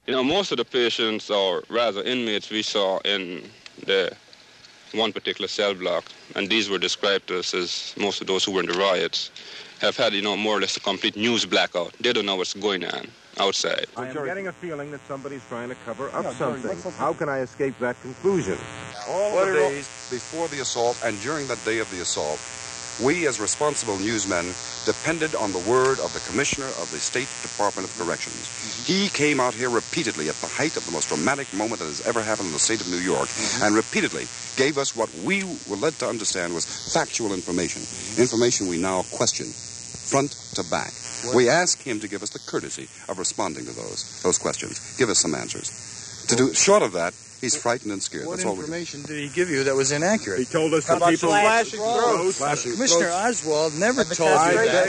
Most of the patients, or rather inmates, we saw in the one particular cell block, and these were described to us as most of those who were in the riots, have had, more or less a complete news blackout. They don't know what's going on outside. I am getting a feeling that somebody's trying to cover up something. How can I escape that conclusion? All the days before the assault and during that day of the assault, we as responsible newsmen depended on the word of the Commissioner of the State Department of Corrections. He came out here repeatedly at the height of the most dramatic moment that has ever happened in the state of New York, and repeatedly gave us what we were led to understand was factual information, information we now question, front to back. We ask him to give us the courtesy of responding to those questions, give us some answers. Short of that, he's frightened and scared. What That's all information did he give you that was inaccurate? He told us that people... Flashing throats. Commissioner Oswald never told you that.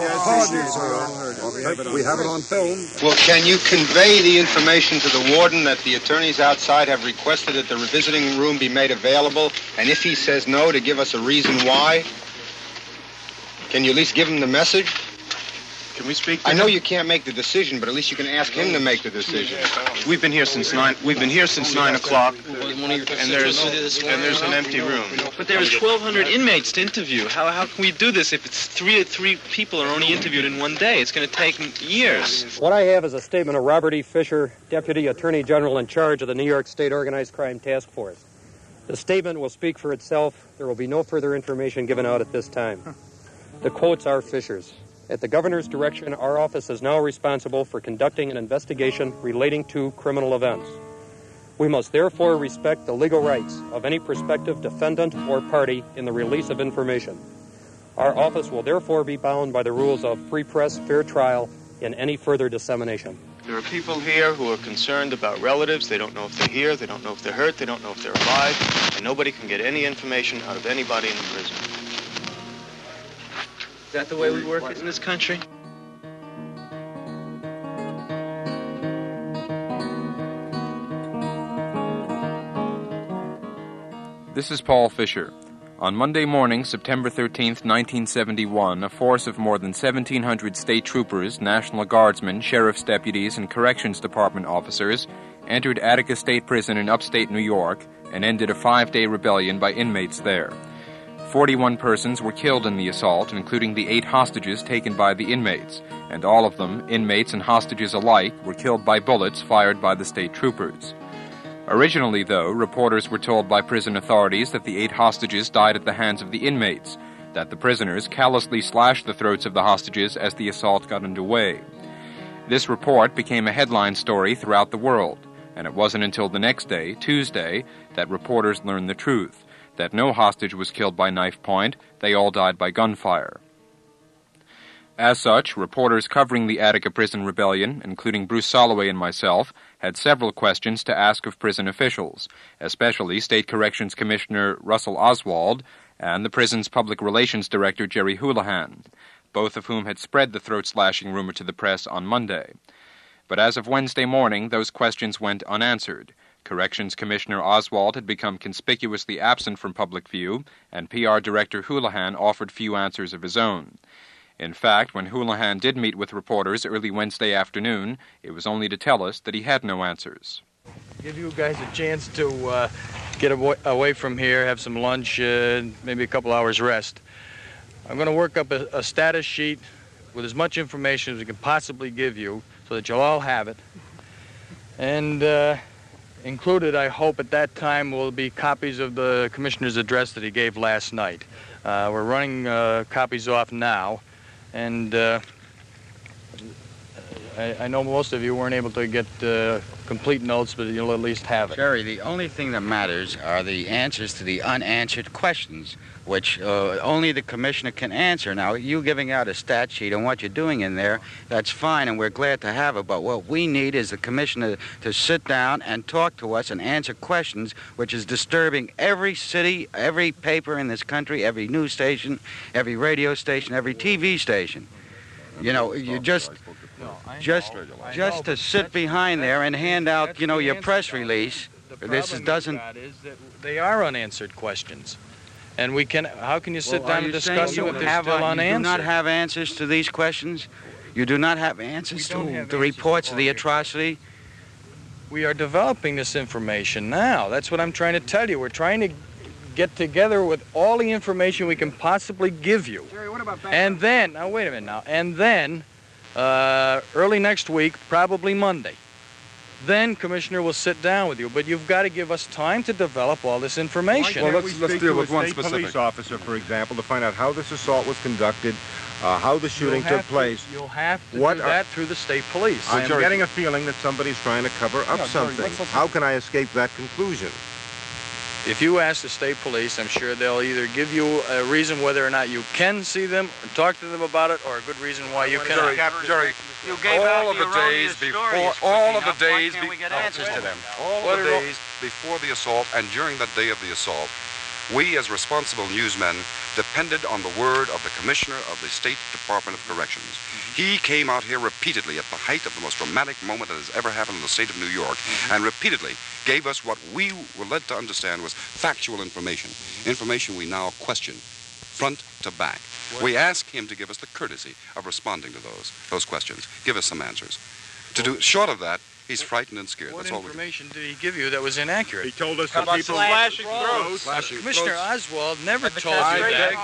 We have it on film. Well, can you convey the information to the warden that the attorneys outside have requested that the revisiting room be made available, and if he says no, to give us a reason why? Can you at least give him the message? Can we speak to I him? know you can't make the decision, but at least you can ask him to make the decision. We've been here since 9 o'clock, and there's an empty room. But there's 1,200 inmates to interview. How can we do this if it's three people are only interviewed in one day? It's going to take years. What I have is a statement of Robert E. Fisher, Deputy Attorney General in charge of the New York State Organized Crime Task Force. The statement will speak for itself. There will be no further information given out at this time. The quotes are Fisher's. At the governor's direction, our office is now responsible for conducting an investigation relating to criminal events. We must therefore respect the legal rights of any prospective defendant or party in the release of information. Our office will therefore be bound by the rules of free press, fair trial, in any further dissemination. There are people here who are concerned about relatives. They don't know if they're here, they don't know if they're hurt, they don't know if they're alive, and nobody can get any information out of anybody in the prison. Is that the way we work in this country? This is Paul Fisher. On Monday morning, September 13th, 1971, a force of more than 1,700 state troopers, National Guardsmen, sheriff's deputies, and corrections department officers entered Attica State Prison in upstate New York and ended a 5-day rebellion by inmates there. 41 persons were killed in the assault, including the 8 hostages taken by the inmates, and all of them, inmates and hostages alike, were killed by bullets fired by the state troopers. Originally, though, reporters were told by prison authorities that the 8 hostages died at the hands of the inmates, that the prisoners callously slashed the throats of the hostages as the assault got underway. This report became a headline story throughout the world, and it wasn't until the next day, Tuesday, that reporters learned the truth, that no hostage was killed by knife point, they all died by gunfire. As such, reporters covering the Attica Prison Rebellion, including Bruce Soloway and myself, had several questions to ask of prison officials, especially State Corrections Commissioner Russell Oswald and the prison's Public Relations Director Jerry Houlihan, both of whom had spread the throat-slashing rumor to the press on Monday. But as of Wednesday morning, those questions went unanswered. Corrections Commissioner Oswald had become conspicuously absent from public view, and PR Director Houlihan offered few answers of his own. In fact, when Houlihan did meet with reporters early Wednesday afternoon, it was only to tell us that he had no answers. Give you guys a chance to get away from here, have some lunch, maybe a couple hours rest. I'm going to work up a status sheet with as much information as we can possibly give you so that you'll all have it. And included, I hope, at that time will be copies of the commissioner's address that he gave last night. We're running copies off now, and I know most of you weren't able to get complete notes, but you'll at least have it. Jerry, the only thing that matters are the answers to the unanswered questions, which only the commissioner can answer. Now, you giving out a stat sheet and what you're doing in there, that's fine, and we're glad to have it, but what we need is the commissioner to sit down and talk to us and answer questions, which is disturbing every city, every paper in this country, every news station, every radio station, every TV station. You know, you just to sit behind there and hand out, you know, your press release. This doesn't. Is that they are unanswered questions, and we can. How can you sit down and discuss them if they're still unanswered? You do not have answers to these questions. You do not have answers to the reports of the atrocity. We are developing this information now. That's what I'm trying to tell you. We're trying to get together with all the information we can possibly give you. Jerry, what about and then, now wait a minute now, and then early next week, probably Monday, then Commissioner will sit down with you. But you've got to give us time to develop all this information. Well, let's deal with one specific police officer, for example, to find out how this assault was conducted, how the shooting took place. You'll have to do that through the state police. I'm getting a feeling that somebody's trying to cover up something. How can I escape that conclusion? If you ask the state police, I'm sure they'll either give you a reason whether or not you can see them or talk to them about it, or a good reason why you cannot. Jerry, you gave all out of the days before the assault and during that day of the assault, we as responsible newsmen depended on the word of the Commissioner of the State Department of Corrections. He came out here repeatedly at the height of the most dramatic moment that has ever happened in the state of New York, and repeatedly gave us what we were led to understand was factual information, information we now question, front to back. We asked him to give us the courtesy of responding to those questions, give us some answers. Short of that, he's frightened and scared. That's all we do. What information did he give you that was inaccurate? He told us that people... Flashing throats. Commissioner Oswald never told I you beg that.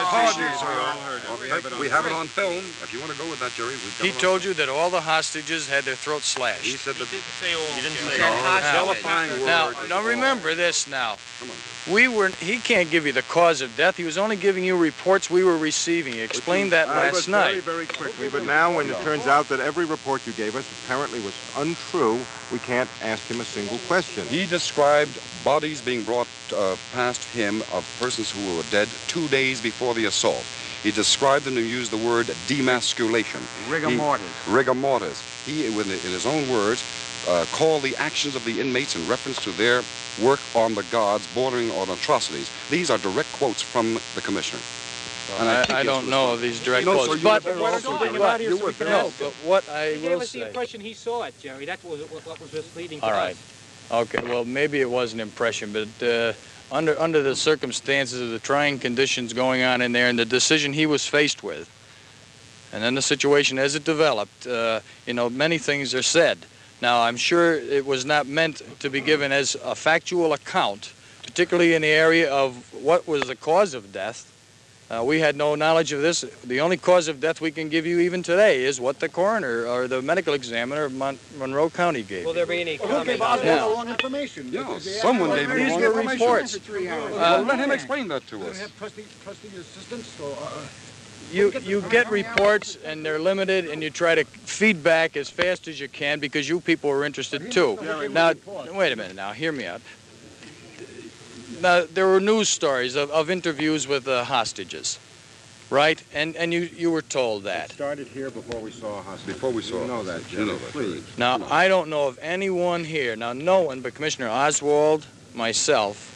your pardon. We have it on film. If you want to go with that, Jerry, we've got He it on told film. you that all the hostages had their throats slashed. He said that... He didn't say qualifying word. Now remember this now. Come on. He can't give you the cause of death. He was only giving you reports we were receiving. He explained that last night. Very quickly, but now when it turns out that every report you gave us apparently was untrue, we can't ask him a single question. He described bodies being brought past him of persons who were dead 2 days before the assault. He described them and used the word demasculation. Rigor mortis. Rigor mortis. He, in his own words, called the actions of the inmates in reference to their work on the gods bordering on atrocities. These are direct quotes from the Commissioner. Well, I don't know of these direct quotes, but what I He gave will us the say... impression he saw it, Jerry. That was what was misleading to All us. right. Okay, well, maybe it was an impression, but under the circumstances of the trying conditions going on in there and the decision he was faced with, and then the situation as it developed, many things are said. Now, I'm sure it was not meant to be given as a factual account, particularly in the area of what was the cause of death. We had no knowledge of this. The only cause of death we can give you even today is what the coroner or the medical examiner of Monroe County gave. Will there be any comment? The wrong information. Yeah, someone gave me wrong information. Reports. Well, let him explain that to We us. have trustee assistants. So, You get reports, and they're limited, and you try to feed back as fast as you can because you people are interested too. Now, wait a minute. Now, hear me out. Now, there were news stories of interviews with hostages, right? And you were told that. It started here before we saw a hospital. Before we saw You know that, Jerry, please. Now, I don't know of anyone here. Now, no one but Commissioner Oswald, myself,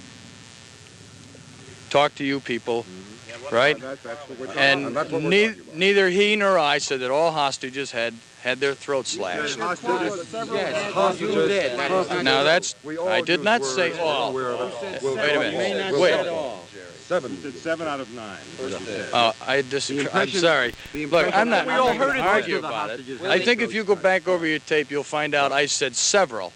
talked to you people, right? That's what we're And neither he nor I said that all hostages had their throats slashed. Yes, hostages did. Now that's, I did not say all. Wait a minute. Wait. Seven out of 9. I disagree. I'm sorry. Look, I'm not going to argue about it. I think if you go back over your tape, you'll find out I said several.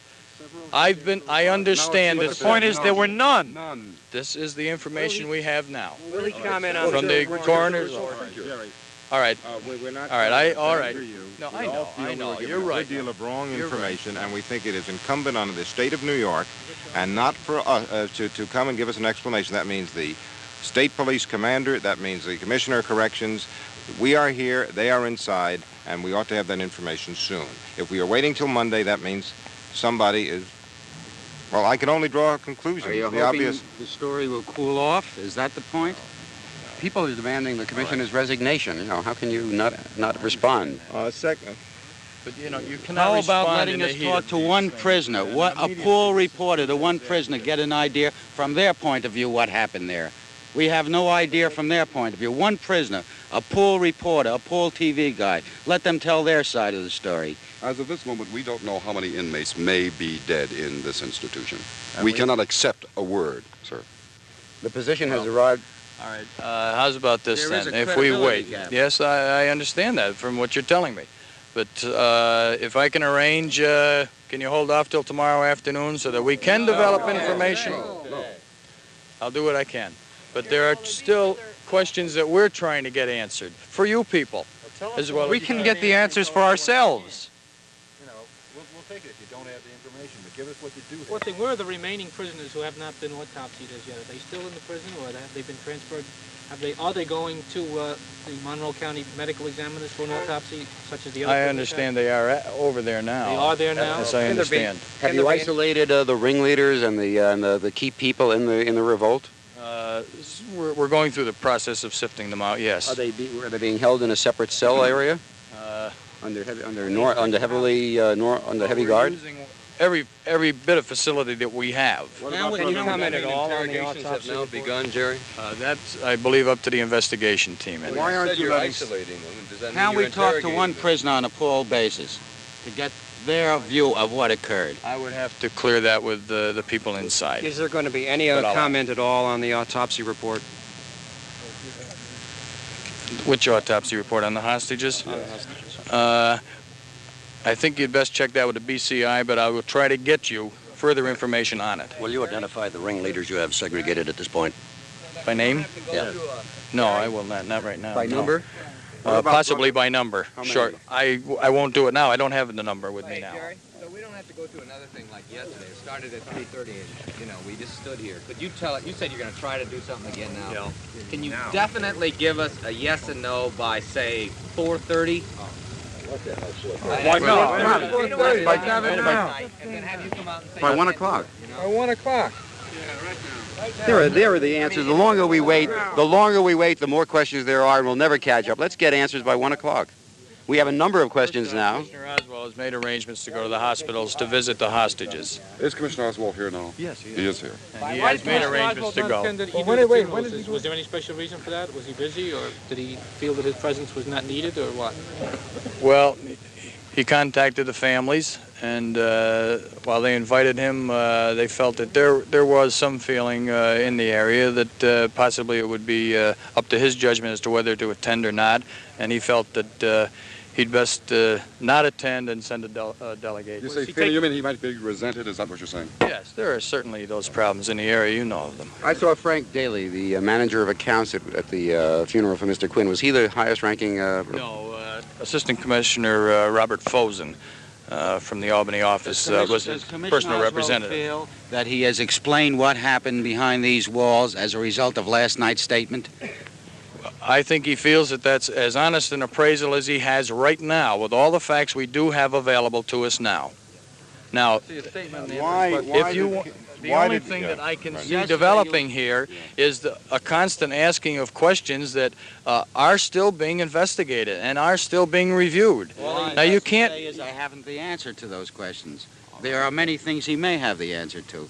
I understand that. The point is there were none. This is the information we have now. Will he comment on From the coroner's office. All right. We're not All right. All right. you. No, We I all know. feel I we know. were given You're right. A good deal of wrong You're information, and we think it is incumbent on the state of New York, and not for us to come and give us an explanation. That means the state police commander. That means the commissioner of corrections. We are here. They are inside, and we ought to have that information soon. If we are waiting till Monday, that means somebody is. Well, I can only draw a conclusion. Are you the hoping obvious. the story will cool off? Is that the point? People are demanding the commissioner's resignation. You know, how can you not respond? Second. But you cannot How about respond letting in the us heat talk of to these one things. prisoner, a pool reporter, to one prisoner, get an idea from their point of view what happened there? We have no idea from their point of view. One prisoner, a pool reporter, a pool TV guy. Let them tell their side of the story. As of this moment, we don't know how many inmates may be dead in this institution. We cannot accept a word, sir. The position has arrived. All right. How's about this There is then? a If we credibility wait. gap. Yes, I understand that from what you're telling me. But if I can arrange, can you hold off till tomorrow afternoon so that we can develop information? I'll do what I can. But there are still questions that we're trying to get answered for you people, as well. We can get the answers for ourselves. You know, we'll take it if you don't have the information, but give us what you do have. One thing, where are the remaining prisoners who have not been autopsied as yet? Are they still in the prison, or have they been transferred? Are they going to the Monroe County medical examiners for an autopsy, such as the other? I understand they are over there now. They are there now? Yes, I understand. Have you isolated the ringleaders and the key people in the revolt? We're going through the process of sifting them out. Yes. Are they being held in a separate cell area? Under heavy guard? Using every bit of facility that we have. Can you comment at all on the autopsy have now begun, Jerry? That's, I believe, up to the investigation team. Anyway. Why aren't you isolating them? Does that Can mean we you're talk to interrogating one them? prisoner on a parole basis to get their view of what occurred? I would have to clear that with the people inside. Is there going to be any comment at all on the autopsy report? Which autopsy report, on the hostages? I think you'd best check that with the BCI, but I will try to get you further information on it. Will you identify the ringleaders you have segregated at this point? By name? Yeah. No, I will not right now. By no. number? Possibly by number. How many? Sure. I won't do it now. I don't have the number with me now. Jerry, so we don't have to go through another thing like yesterday. It started at 3:30 and, you know, we just stood here. But you said you're going to try to do something again now. Yeah. Can you definitely give us a yes and no by, say, 4:30? Why not? By 1 o'clock. By 1 o'clock. There are the answers. The longer we wait, the more questions there are, and we'll never catch up. Let's get answers by 1 o'clock. We have a number of questions now. Commissioner Oswald has made arrangements to go to the hospitals to visit the hostages. Is Commissioner Oswald here now? Yes, he is. He is here. And he has made arrangements to go. Was there any special reason for that? Was he busy, or did he feel that his presence was not needed, or what? Well, he contacted the families, and while they invited him, they felt that there was some feeling in the area that possibly it would be up to his judgment as to whether to attend or not, and he felt that he'd best not attend and send a delegate. You say feeling, you mean he might be resented? Is that what you're saying? Yes, there are certainly those problems in the area. You know of them. I saw Frank Daly, the manager of accounts at the funeral for Mr. Quinn. Was he the highest-ranking? No, Assistant Commissioner Robert Fosen from the Albany office was his personal representative. Feel that he has explained what happened behind these walls as a result of last night's statement? I think he feels that that's as honest an appraisal as he has right now, with all the facts we do have available to us now. Now, the only thing that I can see developing here is a constant asking of questions that are still being investigated and are still being reviewed. Well, now you can't. I haven't the answer to those questions. There are many things he may have the answer to.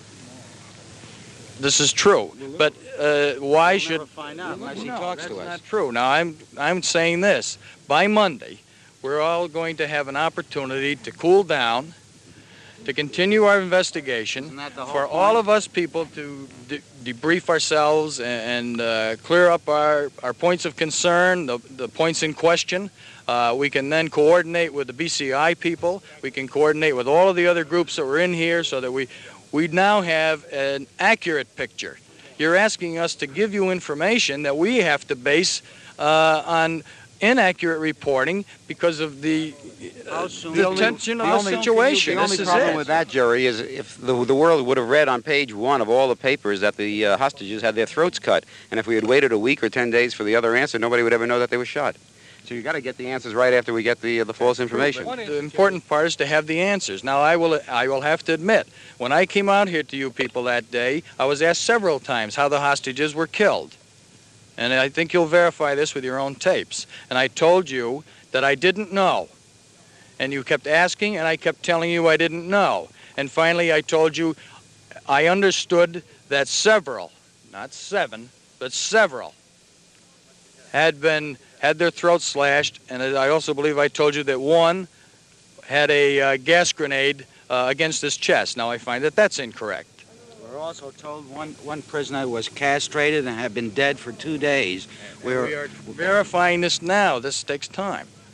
This is true, but why should? We'll find out unless he talks to us. That's not true. Now I'm saying this: by Monday, we're all going to have an opportunity to cool down, to continue our investigation, for all of us people to debrief ourselves and clear up our points of concern, the points in question. We can then coordinate with the BCI people. We can coordinate with all of the other groups that were in here so that we now have an accurate picture. You're asking us to give you information that we have to base on inaccurate reporting because of the tension of the situation. The only problem with that, Jerry, is if the world would have read on page 1 of all the papers that the hostages had their throats cut, and if we had waited a week or 10 days for the other answer, nobody would ever know that they were shot. So you got to get the answers right after we get the false information. The important part is to have the answers. Now, I will have to admit, when I came out here to you people that day, I was asked several times how the hostages were killed. And I think you'll verify this with your own tapes. And I told you that I didn't know. And you kept asking, and I kept telling you I didn't know. And finally, I told you I understood that several, not 7, but several, had their throats slashed, and I also believe I told you that one had a gas grenade against his chest. Now I find that that's incorrect. We're also told one prisoner was castrated and had been dead for 2 days. We are verifying this now. This takes time.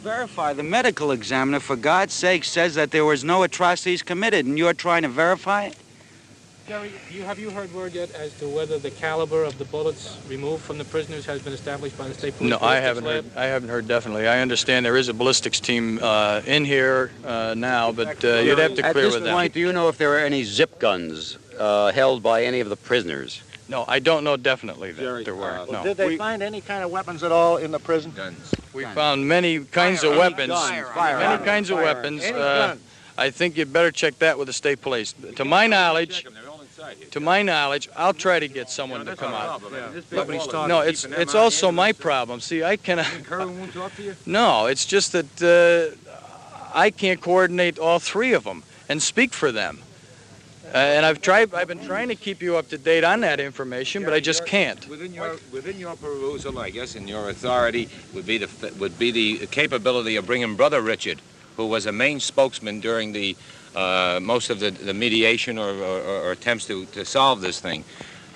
verify. The medical examiner, for God's sake, says that there was no atrocities committed, and you're trying to verify it? Jerry, have you heard word yet as to whether the caliber of the bullets removed from the prisoners has been established by the state police? No, I haven't heard definitely. I understand there is a ballistics team in here now, but you'd have to clear with them. At this point, do you know if there were any zip guns held by any of the prisoners? No, I don't know definitely that there were. No. Did they find any kind of weapons at all in the prison? Guns. We found many kinds of weapons. Many kinds of weapons. I think you'd better check that with the state police. To my knowledge, I'll try to get someone to come out. No, it's also my problem. See, I cannot. Kerwin won't talk to you? No, it's just that I can't coordinate all three of them and speak for them. And I've been trying to keep you up to date on that information, but I just can't. Within your perusal, I guess, and your authority would be the capability of bringing Brother Richard, who was a main spokesman during the most of the mediation or attempts to solve this thing.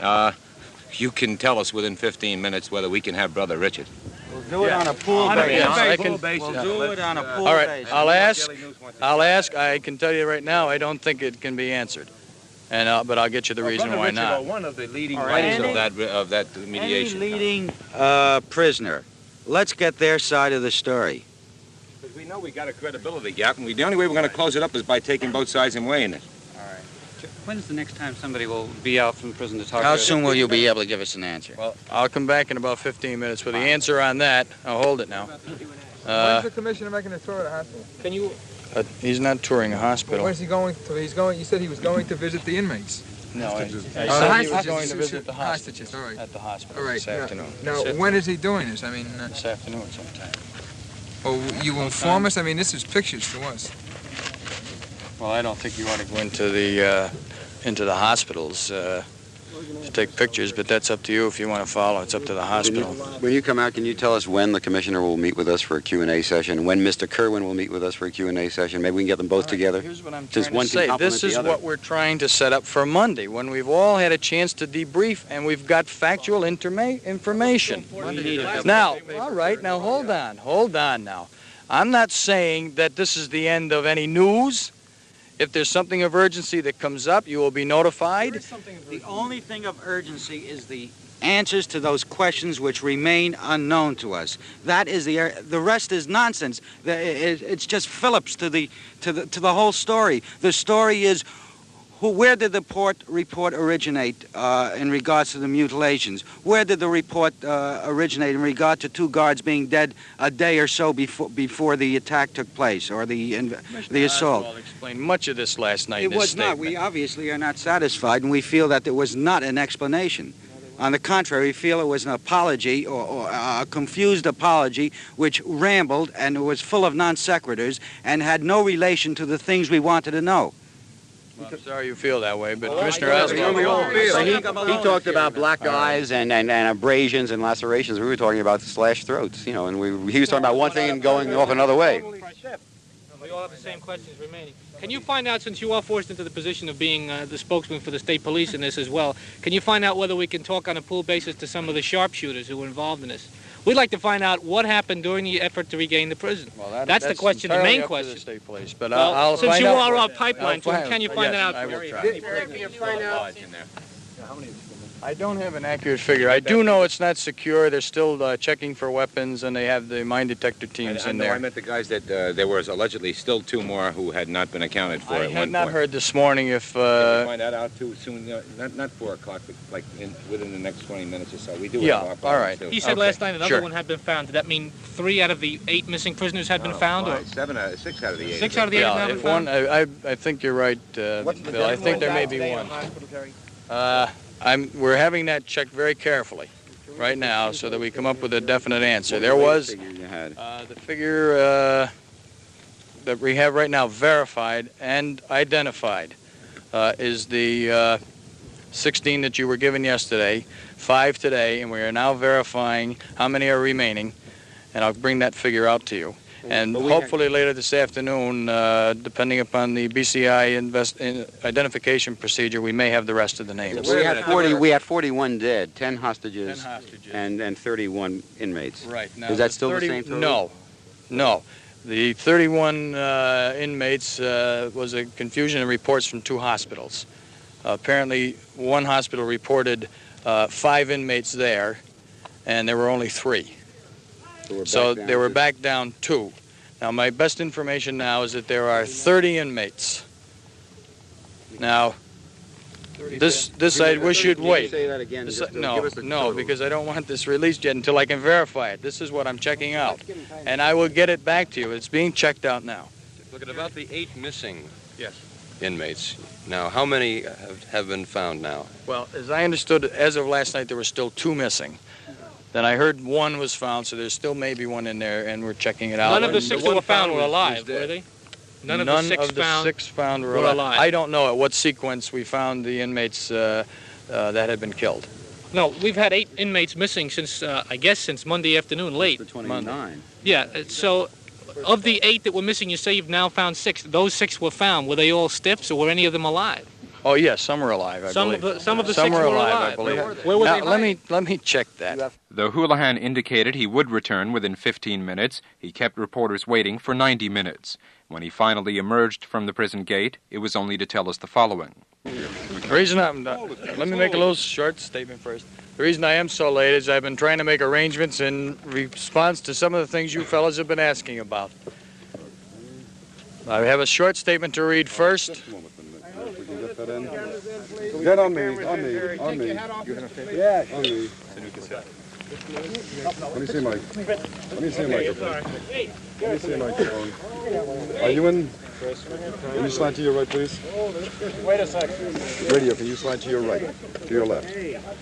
You can tell us within 15 minutes whether we can have Brother Richard. We'll do it on a pool basis. Yes, I can. We'll do it on a pool All right, basis. I'll ask. I can tell you right now, I don't think it can be answered. But I'll get you the reason why not. One of the leading writers of that mediation. Any leading prisoner, let's get their side of the story. Because we know we got a credibility gap, and the only way we're going to close it up is by taking both sides and weighing it. All right. When's the next time somebody will be out from prison to talk to How us? soon will you be able to give us an answer? Well, I'll come back in about 15 minutes with the answer on that. I'll hold it now. When's the commissioner making a tour of the hospital? Can you? He's not touring a hospital. Where's he going to? You said he was going to visit the inmates. No, I said he was going to visit the hostages all right. at the hospital All right. this afternoon. Now, when is he doing this? I mean, this afternoon sometime. Oh, you will inform us? I mean, this is pictures to us. Well, I don't think you want to go into the hospitals to take pictures, but that's up to you if you want to follow. It's up to the hospital. When you come out, can you tell us when the commissioner will meet with us for a Q&A session, when Mr. Kerwin will meet with us for a Q&A session? Maybe we can get them both together. Here's what I'm Since trying one to can say. complement This the is other. what we're trying to set up for Monday, when we've all had a chance to debrief and we've got factual information. Now, all right, now hold on now. I'm not saying that this is the end of any news. If there's something of urgency that comes up, you will be notified. The only thing of urgency is the answers to those questions which remain unknown to us. That is the rest is nonsense. It's just Phillips to the whole story. The story is where did the report originate in regards to the mutilations? Where did the report originate in regard to 2 guards being dead a day or so before the attack took place or the assault? Oswald explained much of this last night. It was not. We obviously are not satisfied, and we feel that there was not an explanation. On the contrary, we feel it was an apology or a confused apology which rambled and was full of non sequiturs and had no relation to the things we wanted to know. Well, I'm sorry you feel that way, but Commissioner Oswald... He talked about black eyes and abrasions and lacerations. We were talking about slashed throats, you know, and he was talking about one thing and going off another way. We all have the same questions remaining. Can you find out, since you are forced into the position of being the spokesman for the state police in this as well, can you find out whether we can talk on a pool basis to some of the sharpshooters who were involved in this? We'd like to find out what happened during the effort to regain the prison. Well, that's the question, the main question. The state police, but well, I'll since find you out are our pipeline to him, can you find that out? I will try. Can you find out? I don't have an accurate figure. I do know it's not secure. They're still checking for weapons, and they have the mine detector teams in there. I meant the guys that there was allegedly still 2 more who had not been accounted for. I at one had not point. heard this morning if... Can you find that out too soon? Not 4 o'clock, but like within the next 20 minutes or so. We do have our all right. He said last night another one had been found. Did that mean 3 out of the 8 missing prisoners had been found? Or 6 out of the 8. 6 out of the 8 have been found? I think you're right, Bill. I think there may be one. We're having that checked very carefully right now so that we come up with a definite answer. There was the figure that we have right now verified and identified is the 16 that you were given yesterday, 5 today, and we are now verifying how many are remaining, and I'll bring that figure out to you. And hopefully later this afternoon, depending upon the BCI identification procedure, we may have the rest of the names. We had 41 dead, 10 hostages, and 31 inmates. Right. Now, is that still the same total? No. No. The 31 inmates was a confusion in reports from two hospitals. Apparently, one hospital reported 5 inmates there, and there were only 3. So they were back down 2. Now, my best information now is that there are 30 inmates. Now, this I wish you'd wait. Say that again. No, because I don't want this released yet until I can verify it. This is what I'm checking out. And I will get it back to you. It's being checked out now. Look at about the 8 missing Yes. inmates. Now, how many have been found now? Well, as I understood, as of last night, there were still 2 missing. Then I heard 1 was found, so there's still maybe 1 in there, and we're checking it out. None of the 6 that were found were alive, were they? None of the 6 found were alive. I don't know at what sequence we found the inmates that had been killed. No, we've had 8 inmates missing since, I guess, since Monday afternoon, late. The 29. Yeah, so of the 8 that were missing, you say you've now found 6. Those 6 were found. Were they all stiffs, or were any of them alive? Oh, yes, some are alive, I believe. Some of the 6 were alive, I believe. Where were now, they? let me check that. Though Houlihan indicated he would return within 15 minutes, he kept reporters waiting for 90 minutes. When he finally emerged from the prison gate, it was only to tell us the following. The reason let me make a little short statement first. The reason I am so late is I've been trying to make arrangements in response to some of the things you fellas have been asking about. I have a short statement to read first. Get on me. Yeah, on me. Let me see, Mike. Let me see a microphone. Let me see a microphone. Are you in? Can you slide to your right, please? Wait a second. Radio, can you slide to your right? To your left.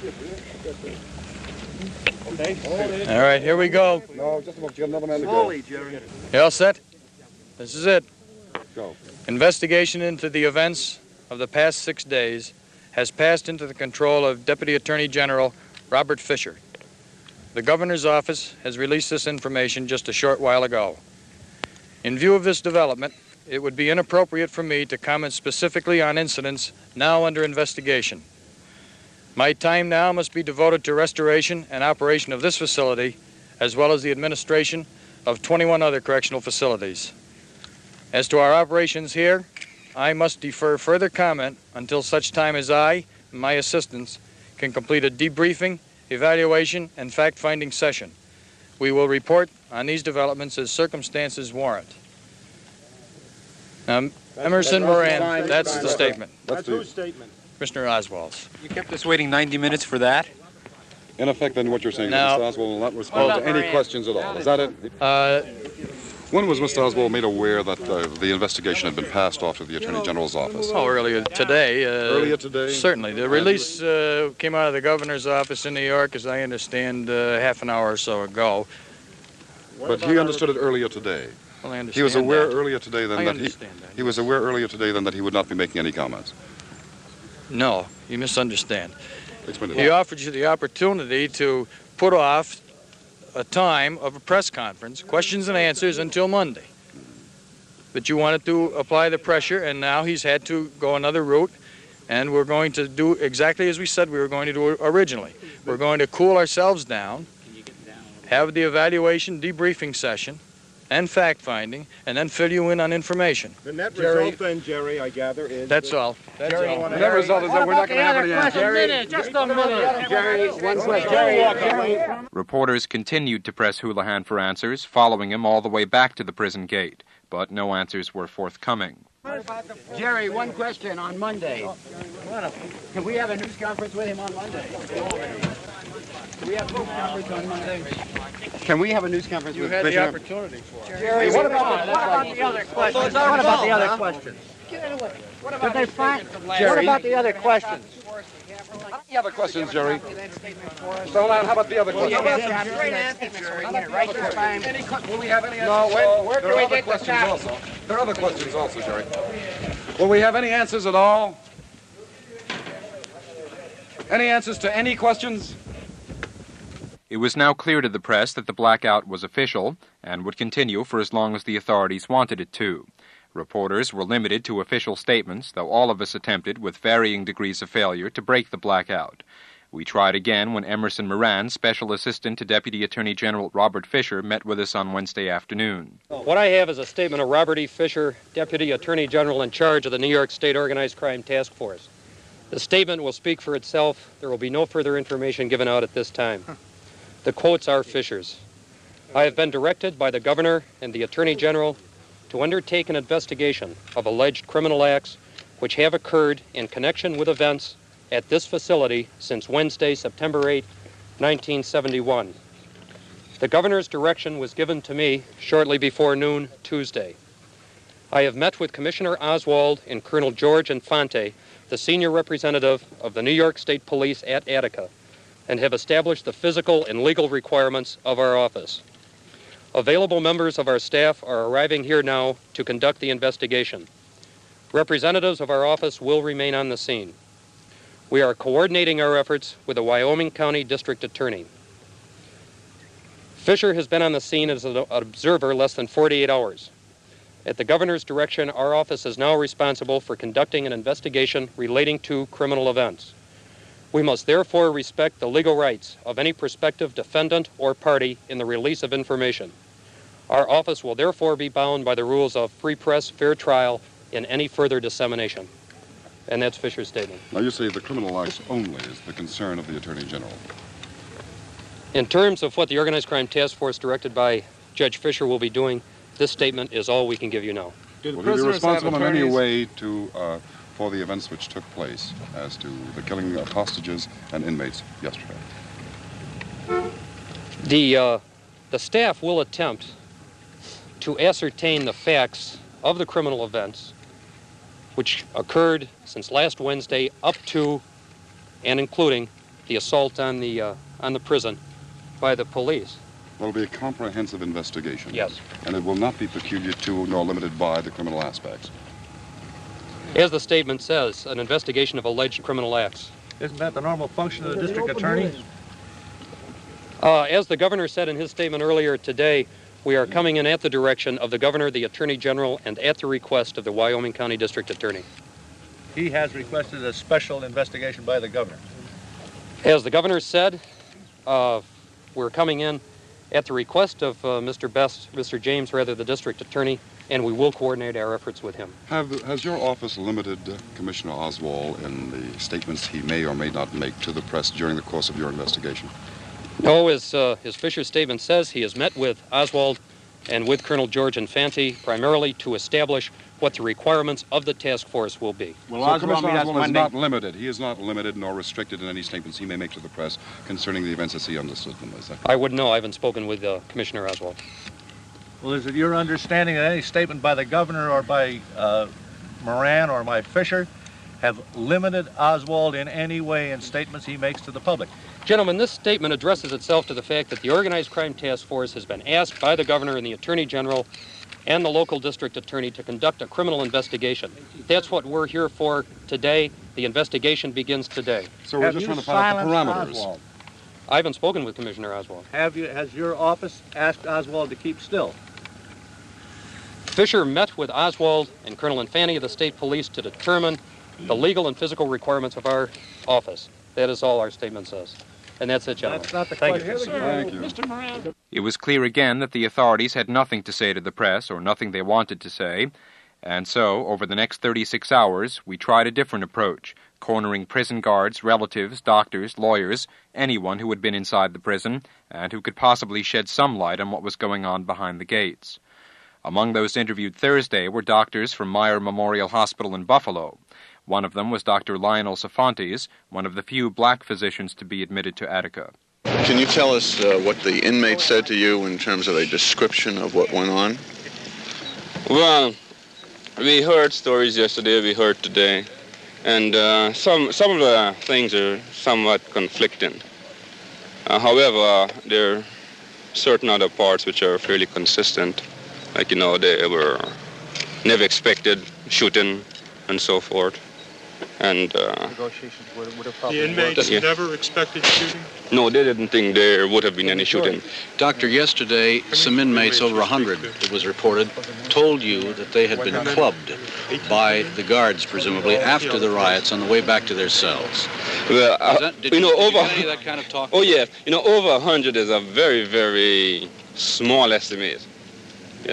Okay. All right, here we go. No, just a moment. You got another man to go. You all set? This is it. Go. Investigation into the events of the past 6 days has passed into the control of Deputy Attorney General Robert Fisher. The Governor's office has released this information just a short while ago. In view of this development, it would be inappropriate for me to comment specifically on incidents now under investigation. My time now must be devoted to restoration and operation of this facility, as well as the administration of 21 other correctional facilities. As to our operations here, I must defer further comment until such time as I and my assistants can complete a debriefing, evaluation, and fact-finding session. We will report on these developments as circumstances warrant. Now, Emerson Moran, that's the statement. That's whose statement? Commissioner Oswald's. You kept us waiting 90 minutes for that? In effect, then, what you're saying Now, is Mr. Oswald will not respond to any questions at all. Is that it? When was Mr. Oswald made aware that the investigation had been passed off to the Attorney General's office? Oh, earlier today. Earlier today? Certainly. The release came out of the Governor's office in New York, as I understand, half an hour or so ago. But he understood it earlier today. Well, I understand He was aware that. earlier today then I that understand that. he was aware earlier today then that he would not be making any comments. No, you misunderstand. Explain it. He offered you the opportunity to put off a time of a press conference, questions and answers, until Monday. But you wanted to apply the pressure, and now he's had to go another route, and we're going to do exactly as we said we were going to do originally. We're going to cool ourselves down, have the evaluation debriefing session, and fact-finding, and then fill you in on information. The net result then, Jerry, I gather, is... That's all. That's all. The net result is that we're not going to have any answers. Just a minute. Jerry, one question. Jerry. Reporters continued to press Houlihan for answers, following him all the way back to the prison gate, but no answers were forthcoming. Jerry, one question on Monday. Can we have a news conference with him on Monday? Can we have a news conference on Monday? Can we have a news conference with You had the Commissioner? opportunity for it. Jerry, what about the other questions? What about the other questions? Did they find? What about the other questions? The other questions, Jerry. So now, how about the other questions? Will we have any answers? No, wait. There are other questions also. There are other questions also, Jerry. Will we have any answers at all? Any answers to any questions? It was now clear to the press that the blackout was official and would continue for as long as the authorities wanted it to. Reporters were limited to official statements, though all of us attempted, with varying degrees of failure, to break the blackout. We tried again when Emerson Moran, Special Assistant to Deputy Attorney General Robert Fisher, met with us on Wednesday afternoon. What I have is a statement of Robert E. Fisher, Deputy Attorney General in charge of the New York State Organized Crime Task Force. The statement will speak for itself. There will be no further information given out at this time. The quotes are Fisher's. I have been directed by the Governor and the Attorney General to undertake an investigation of alleged criminal acts which have occurred in connection with events at this facility since Wednesday, September 8, 1971. The Governor's direction was given to me shortly before noon Tuesday. I have met with Commissioner Oswald and Colonel George Infante, the senior representative of the New York State Police at Attica, and have established the physical and legal requirements of our office. Available members of our staff are arriving here now to conduct the investigation. Representatives of our office will remain on the scene. We are coordinating our efforts with the Wyoming County District Attorney. Fisher has been on the scene as an observer less than 48 hours. At the Governor's direction, our office is now responsible for conducting an investigation relating to criminal events. We must therefore respect the legal rights of any prospective defendant or party in the release of information. Our office will therefore be bound by the rules of free press, fair trial, in any further dissemination. And that's Fisher's statement. Now you say the criminal acts only is the concern of the Attorney General. In terms of what the Organized Crime Task Force directed by Judge Fisher will be doing, this statement is all we can give you now. Will he be responsible in any way for the events which took place as to the killing of hostages and inmates yesterday? The staff will attempt to ascertain the facts of the criminal events which occurred since last Wednesday up to and including the assault on the prison by the police. There will be a comprehensive investigation. Yes. And it will not be peculiar to nor limited by the criminal aspects. As the statement says, an investigation of alleged criminal acts. Isn't that the normal function of the district attorney? As the Governor said in his statement earlier today, we are coming in at the direction of the Governor, the Attorney General, and at the request of the Wyoming County District Attorney. He has requested a special investigation by the Governor. As the Governor said, we're coming in at the request of Mr. James, the District Attorney, and we will coordinate our efforts with him. Has your office limited Commissioner Oswald in the statements he may or may not make to the press during the course of your investigation? No, as Fisher's statement says, he has met with Oswald and with Colonel George Infante primarily to establish what the requirements of the task force will be. Well, so Commissioner Oswald is not limited. He is not limited nor restricted in any statements he may make to the press concerning the events as he understood them. Is that correct? I wouldn't know. I haven't spoken with Commissioner Oswald. Well, is it your understanding that any statement by the Governor or by Moran or by Fisher have limited Oswald in any way in statements he makes to the public? Gentlemen, this statement addresses itself to the fact that the Organized Crime Task Force has been asked by the Governor and the Attorney General and the local district attorney to conduct a criminal investigation. That's what we're here for today. The investigation begins today. So we're just trying to find out the parameters. Oswald? I haven't spoken with Commissioner Oswald. Has your office asked Oswald to keep still? Fisher met with Oswald and Colonel Infante of the State Police to determine the legal and physical requirements of our office. That is all our statement says. And that's it, gentlemen. That's not the Thank question. you. Thank you. Mr. Moran. It was clear again that the authorities had nothing to say to the press, or nothing they wanted to say, and so, over the next 36 hours, we tried a different approach, cornering prison guards, relatives, doctors, lawyers, anyone who had been inside the prison, and who could possibly shed some light on what was going on behind the gates. Among those interviewed Thursday were doctors from Meyer Memorial Hospital in Buffalo. One of them was Dr. Lionel Safontes, one of the few black physicians to be admitted to Attica. Can you tell us what the inmates said to you in terms of a description of what went on? Well, we heard stories yesterday, we heard today, and some of the things are somewhat conflicting. However, there are certain other parts which are fairly consistent, like, they were never expected shooting and so forth. And Negotiations would have probably The inmates Yeah. never expected shooting? no, they didn't think there would have been any shooting. Doctor, yesterday, some inmates, over 100, it was reported, told you that they had been clubbed by the guards, presumably, after the riots on the way back to their cells. Well, Did you know, you over get any of that kind of talk? Oh yeah, you know, over 100 is a very, very small estimate. You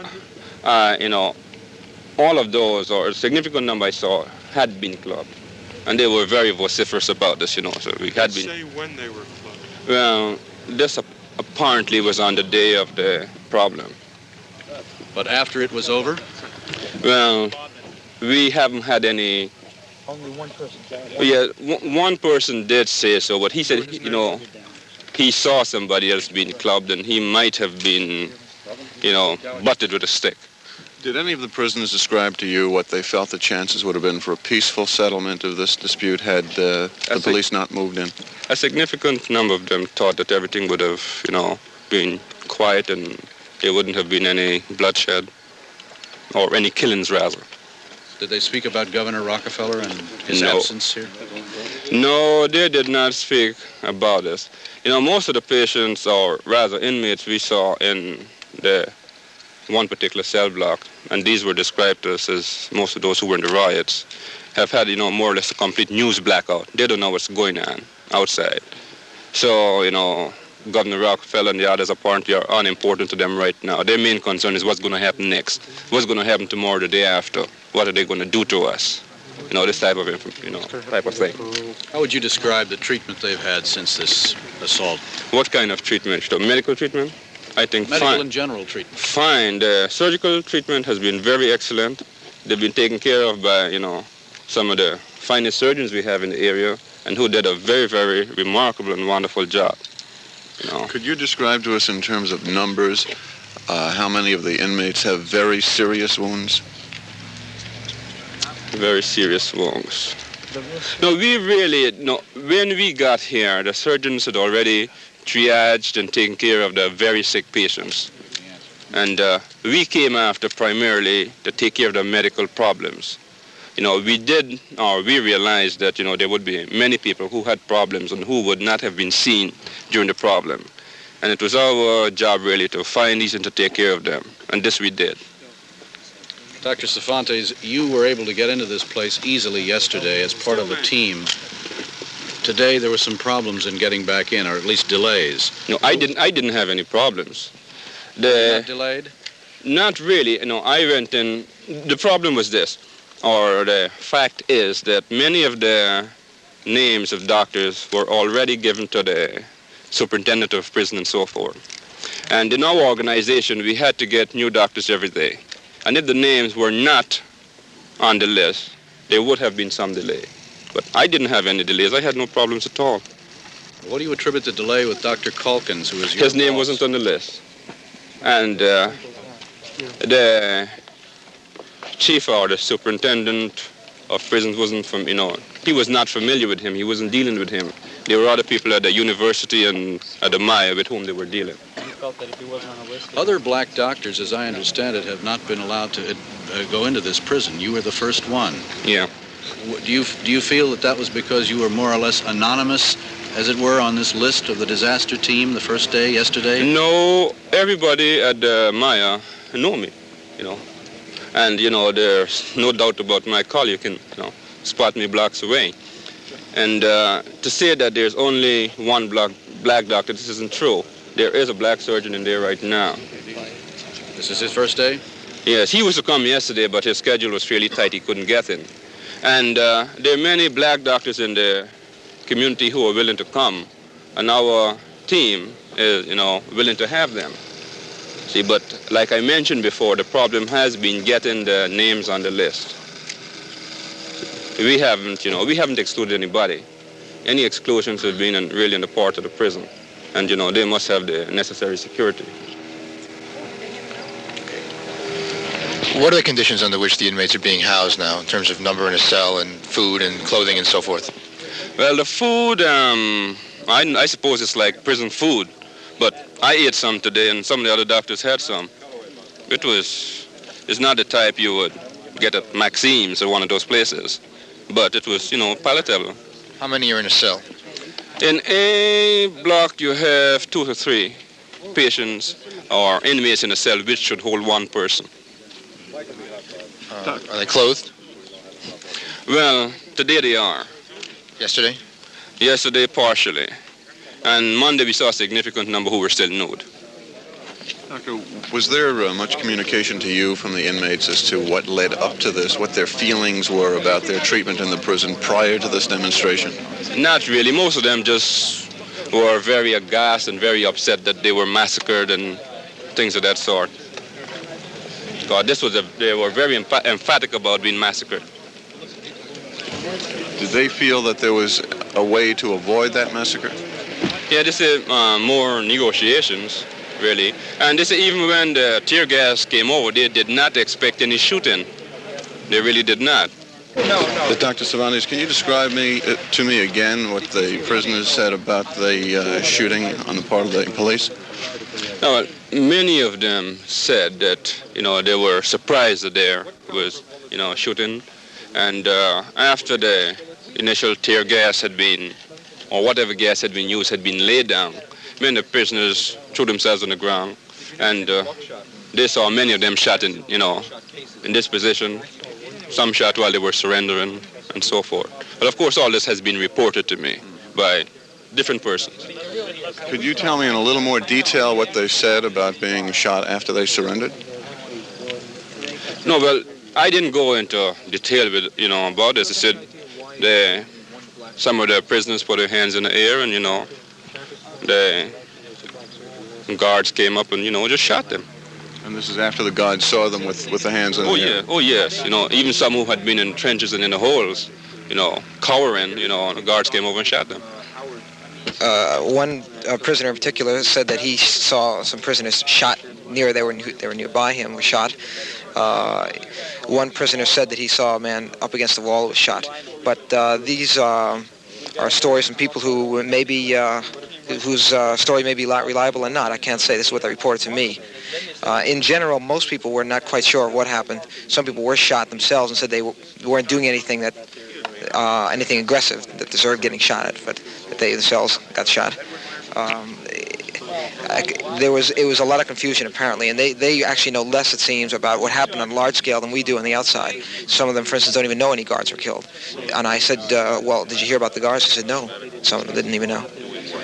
know, all of those, or a significant number I saw, had been clubbed, and they were very vociferous about this. You know, so we had been. Say when they were clubbed. Well, this apparently was on the day of the problem. But after it was over? Well, we haven't had any. Only one person died. Yeah, one person did say so, but he said, you know, he saw somebody else being clubbed, and he might have been, you know, butted with a stick. Did any of the prisoners describe to you what they felt the chances would have been for a peaceful settlement of this dispute had the police not moved in? A significant number of them thought that everything would have, you know, been quiet and there wouldn't have been any bloodshed or any killings, rather. Did they speak about Governor Rockefeller and his No. absence here? No, they did not speak about this. You know, most of the patients, or rather inmates we saw in the one particular cell block, and these were described to us as most of those who were in the riots, have had, you know, more or less a complete news blackout. They don't know what's going on outside. So, you know, Governor Rockefeller and the others apparently are unimportant to them right now. Their main concern is what's going to happen next. What's going to happen tomorrow, the day after? What are they going to do to us? You know, this type of, type of thing. How would you describe the treatment they've had since this assault? What kind of treatment? The medical treatment? I think Medical fine. and general treatment. Fine. The surgical treatment has been very excellent. They've been taken care of by, you know, some of the finest surgeons we have in the area, and who did a very, very remarkable and wonderful job. You know. Could you describe to us in terms of numbers how many of the inmates have very serious wounds? Very serious wounds. No, we really, no, when we got here, the surgeons had already triaged and taken care of the very sick patients. And we came after primarily to take care of the medical problems. You know, we realized that, you know, there would be many people who had problems and who would not have been seen during the problem. And it was our job really to find these and to take care of them. And this we did. Dr. Cervantes, you were able to get into this place easily yesterday as part of a team. Today there were some problems in getting back in, or at least delays. No, I didn't have any problems. Not delayed? Not really. You know, I went in. The problem was this, or the fact is that many of the names of doctors were already given to the superintendent of prison and so forth. And in our organization, we had to get new doctors every day. And if the names were not on the list, there would have been some delay. But I didn't have any delays. I had no problems at all. What do you attribute the delay with Dr. Calkins, who is your His name boss? wasn't on the list. And the chief or the superintendent of prisons wasn't from, you know, he was not familiar with him. He wasn't dealing with him. There were other people at the university and at the Maya with whom they were dealing. Felt that if he wasn't on the list. Other black doctors, as I understand it, have not been allowed to go into this prison. You were the first one. Yeah. Do you feel that was because you were more or less anonymous, as it were, on this list of the disaster team the first day, yesterday? No, everybody at the Maya know me, you know. And, you know, there's no doubt about my call. You can, you know, spot me blocks away. And to say that there's only one black doctor, this isn't true. There is a black surgeon in there right now. This is his first day? Yes, he was to come yesterday, but his schedule was fairly tight. He couldn't get in. And there are many black doctors in the community who are willing to come, and our team is, you know, willing to have them. See, but like I mentioned before, the problem has been getting the names on the list. We haven't excluded anybody. Any exclusions have been really on the part of the prison. And, you know, they must have the necessary security. What are the conditions under which the inmates are being housed now, in terms of number in a cell and food and clothing and so forth? Well, the food, I suppose it's like prison food. But I ate some today, and some of the other doctors had some. It's not the type you would get at Maxime's or one of those places. but it was, palatable. How many are in a cell? In a block, you have 2 to 3 patients or inmates in a cell, which should hold 1 person. Are they clothed? Well, today they are. Yesterday? Yesterday, partially. And Monday, we saw a significant number who were still nude. Doctor, was there much communication to you from the inmates as to what led up to this, what their feelings were about their treatment in the prison prior to this demonstration? Not really. Most of them just were very aghast and very upset that they were massacred and things of that sort. God, they were very emphatic about being massacred. Did they feel that there was a way to avoid that massacre? Yeah, they say more negotiations, really. And they say even when the tear gas came over, they did not expect any shooting. They really did not. But Dr. Cervantes, can you describe to me again what the prisoners said about the shooting on the part of the police? No, many of them said that, they were surprised that there was, shooting. And after the initial tear gas had been, or whatever gas had been used, had been laid down, many of the prisoners threw themselves on the ground. And they saw many of them shot in this position. Some shot while they were surrendering and so forth. But of course, all this has been reported to me by different persons. Could you tell me in a little more detail what they said about being shot after they surrendered? No, well, I didn't go into detail with, about this. I said some of the prisoners put their hands in the air and, the guards came up and, just shot them. And this is after the guards saw them with the hands in the air? Oh, yes. Even some who had been in trenches and in the holes, cowering, and the guards came over and shot them. One prisoner in particular said that he saw some prisoners shot they were nearby him, were shot. One prisoner said that he saw a man up against the wall who was shot. But these are stories from people who maybe whose story may be reliable or not. I can't say. This is what they reported to me. In general, most people were not quite sure of what happened. Some people were shot themselves and said they weren't doing anything anything aggressive that deserved getting shot at, but that they themselves got shot. It was a lot of confusion apparently, and they actually know less, it seems, about what happened on a large scale than we do on the outside. Some of them, for instance, don't even know any guards were killed. And I said, well, did you hear about the guards? He said, no. Some of them didn't even know.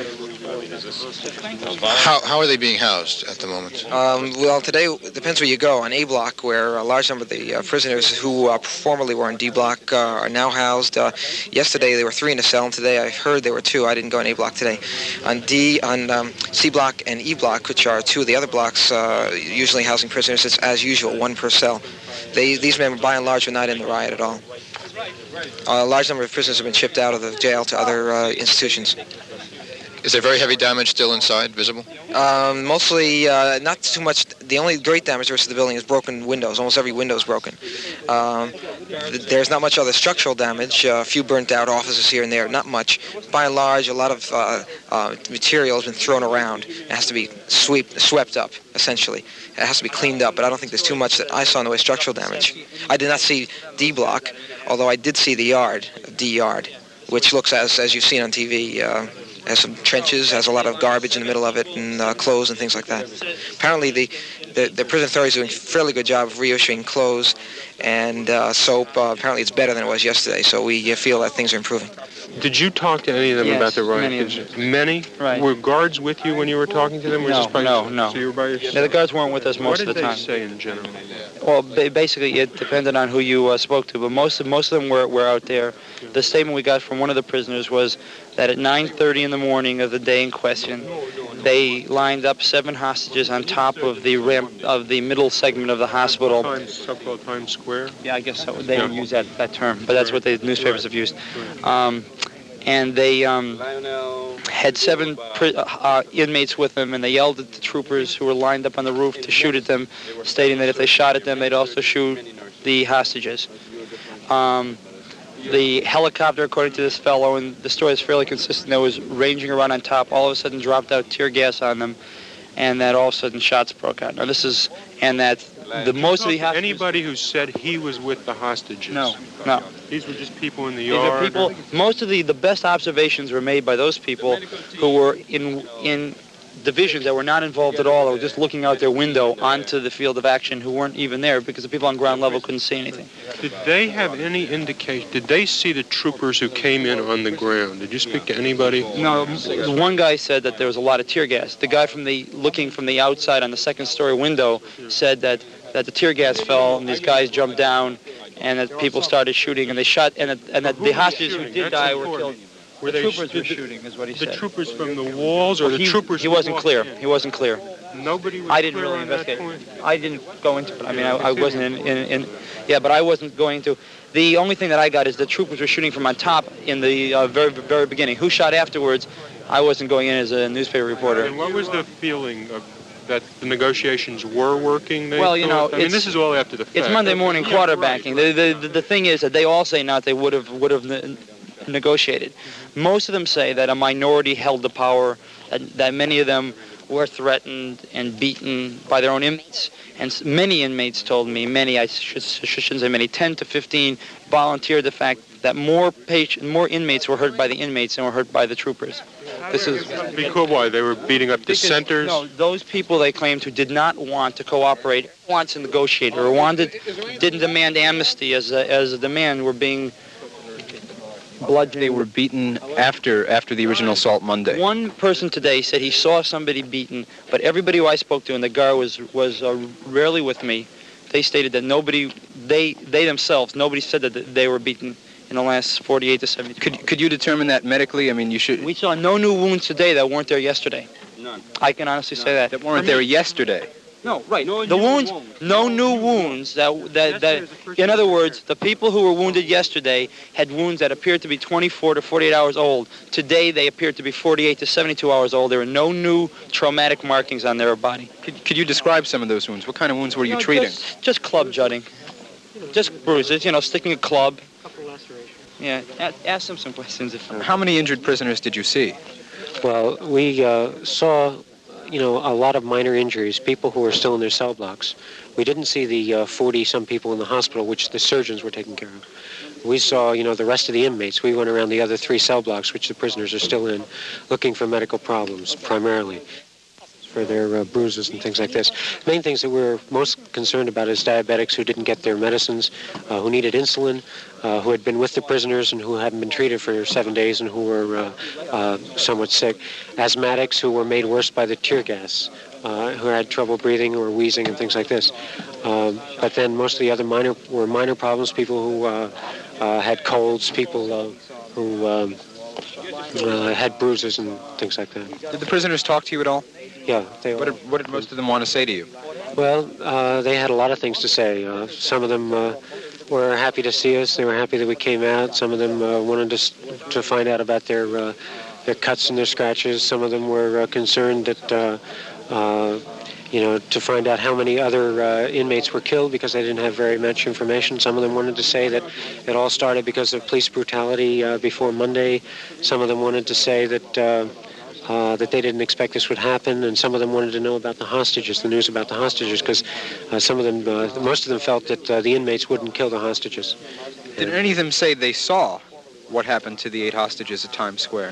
How are they being housed at the moment? Well, today it depends where you go. On A block, where a large number of the prisoners who formerly were in D block are now housed. Yesterday there were 3 in a cell, and today I heard there were 2. I didn't go on A block today. On C block and E block, which are 2 of the other blocks, usually housing prisoners, it's as usual, 1 per cell. These men, by and large, were not in the riot at all. A large number of prisoners have been shipped out of the jail to other institutions. Is there very heavy damage still inside, visible? Mostly, not too much. The only great damage to the rest of the building is broken windows. Almost every window is broken. There's not much other structural damage. A few burnt out offices here and there, not much. By and large, a lot of material has been thrown around. It has to be swept up, essentially. It has to be cleaned up, but I don't think there's too much that I saw in the way of structural damage. I did not see D block, although I did see the yard, D yard, which looks as you've seen on TV. Has some trenches, has a lot of garbage in the middle of it, and clothes and things like that. Apparently the prison authorities are doing a fairly good job of reissuing clothes and soap. Apparently it's better than it was yesterday, so we feel that things are improving. Did you talk to any of them about the riot? Many? Right. Were guards with you when you were talking to them? No. So you were by yourself? No, the guards weren't with us most of the time. What did they say in general? Well, basically it depended on who you spoke to, but most of them were out there. The statement we got from one of the prisoners was that at 9:30 in the morning of the day in question, they lined up 7 hostages on top of the ramp of the middle segment of the hospital. So-called Times Square? Yeah, I guess so. They didn't use that term, but that's what the newspapers have used. And they had 7 inmates with them, and they yelled at the troopers who were lined up on the roof to shoot at them, stating that if they shot at them, they'd also shoot the hostages. The helicopter, according to this fellow, and the story is fairly consistent, that was ranging around on top, all of a sudden dropped out tear gas on them, and that all of a sudden shots broke out. Now and that Most of the hostages. Anybody who said he was with the hostages? No. These were just people in the These yard. are people. Most of the best observations were made by those people who were in divisions that were not involved at all, or were just looking out their window onto the field of action, who weren't even there because the people on ground level couldn't see anything. Did they have any indication? Did they see the troopers who came in on the ground? Did you speak to anybody? No. One guy said that there was a lot of tear gas. The guy looking from the outside on the second-story window said that the tear gas fell and these guys jumped down, and that people started shooting and they shot, and that the hostages who did die were killed. The troopers were shooting, is what he said. The troopers from the walls, or the troopers? He wasn't clear. He wasn't clear. Nobody was. I didn't really investigate. I didn't go into it. I mean, I wasn't in. Yeah, but I wasn't going to. The only thing that I got is the troopers were shooting from on top in the very, very beginning. Who shot afterwards? I wasn't going in as a newspaper reporter. And what was the feeling of that the negotiations were working? Well, you know, I mean, this is all after the fact. It's Monday morning quarterbacking. The thing is that they all say now they would have negotiated. Most of them say that a minority held the power, that many of them were threatened and beaten by their own inmates. And many inmates told me, I shouldn't say many, 10 to 15 volunteered the fact that more inmates were hurt by the inmates than were hurt by the troopers. This is because why? They were beating up dissenters? No, those people they claimed who did not want to cooperate, want to negotiate, or didn't demand amnesty as a demand, were being bludgeoned. They were beaten after the original assault Monday. One person today said he saw somebody beaten, but everybody who I spoke to, and the guard was rarely with me, they stated that they themselves, nobody said that they were beaten in the last 48 to 72 hours. Could you determine that medically? I mean, you should. We saw no new wounds today that weren't there yesterday. None. I can honestly say that. That weren't there yesterday. No, right. The wounds, no new wounds. In other words, the people who were wounded yesterday had wounds that appeared to be 24 to 48 hours old. Today, they appeared to be 48 to 72 hours old. There were no new traumatic markings on their body. Could you describe some of those wounds? What kind of wounds were you treating? Just club jutting. Just bruises, sticking a club. Yeah, ask them some questions. How many injured prisoners did you see? Well, we saw, a lot of minor injuries, people who were still in their cell blocks. We didn't see the 40-some people in the hospital, which the surgeons were taking care of. We saw, the rest of the inmates. We went around the other 3 cell blocks, which the prisoners are still in, looking for medical problems, primarily, for their bruises and things like this. The main things that we're most concerned about is diabetics who didn't get their medicines, who needed insulin, who had been with the prisoners and who hadn't been treated for 7 days and who were somewhat sick, asthmatics who were made worse by the tear gas, who had trouble breathing or wheezing and things like this. But then most of the other minor problems, people who had colds, people who had bruises and things like that. Did the prisoners talk to you at all? Yeah. What did most of them want to say to you? Well, they had a lot of things to say. Some of them were happy to see us. They were happy that we came out. Some of them wanted to find out about their cuts and their scratches. Some of them were concerned that, to find out how many other inmates were killed because they didn't have very much information. Some of them wanted to say that it all started because of police brutality before Monday. Some of them wanted to say that that they didn't expect this would happen, and some of them wanted to know about the hostages, the news about the hostages, because most of them felt that the inmates wouldn't kill the hostages. Did any of them say they saw what happened to the 8 hostages at Times Square?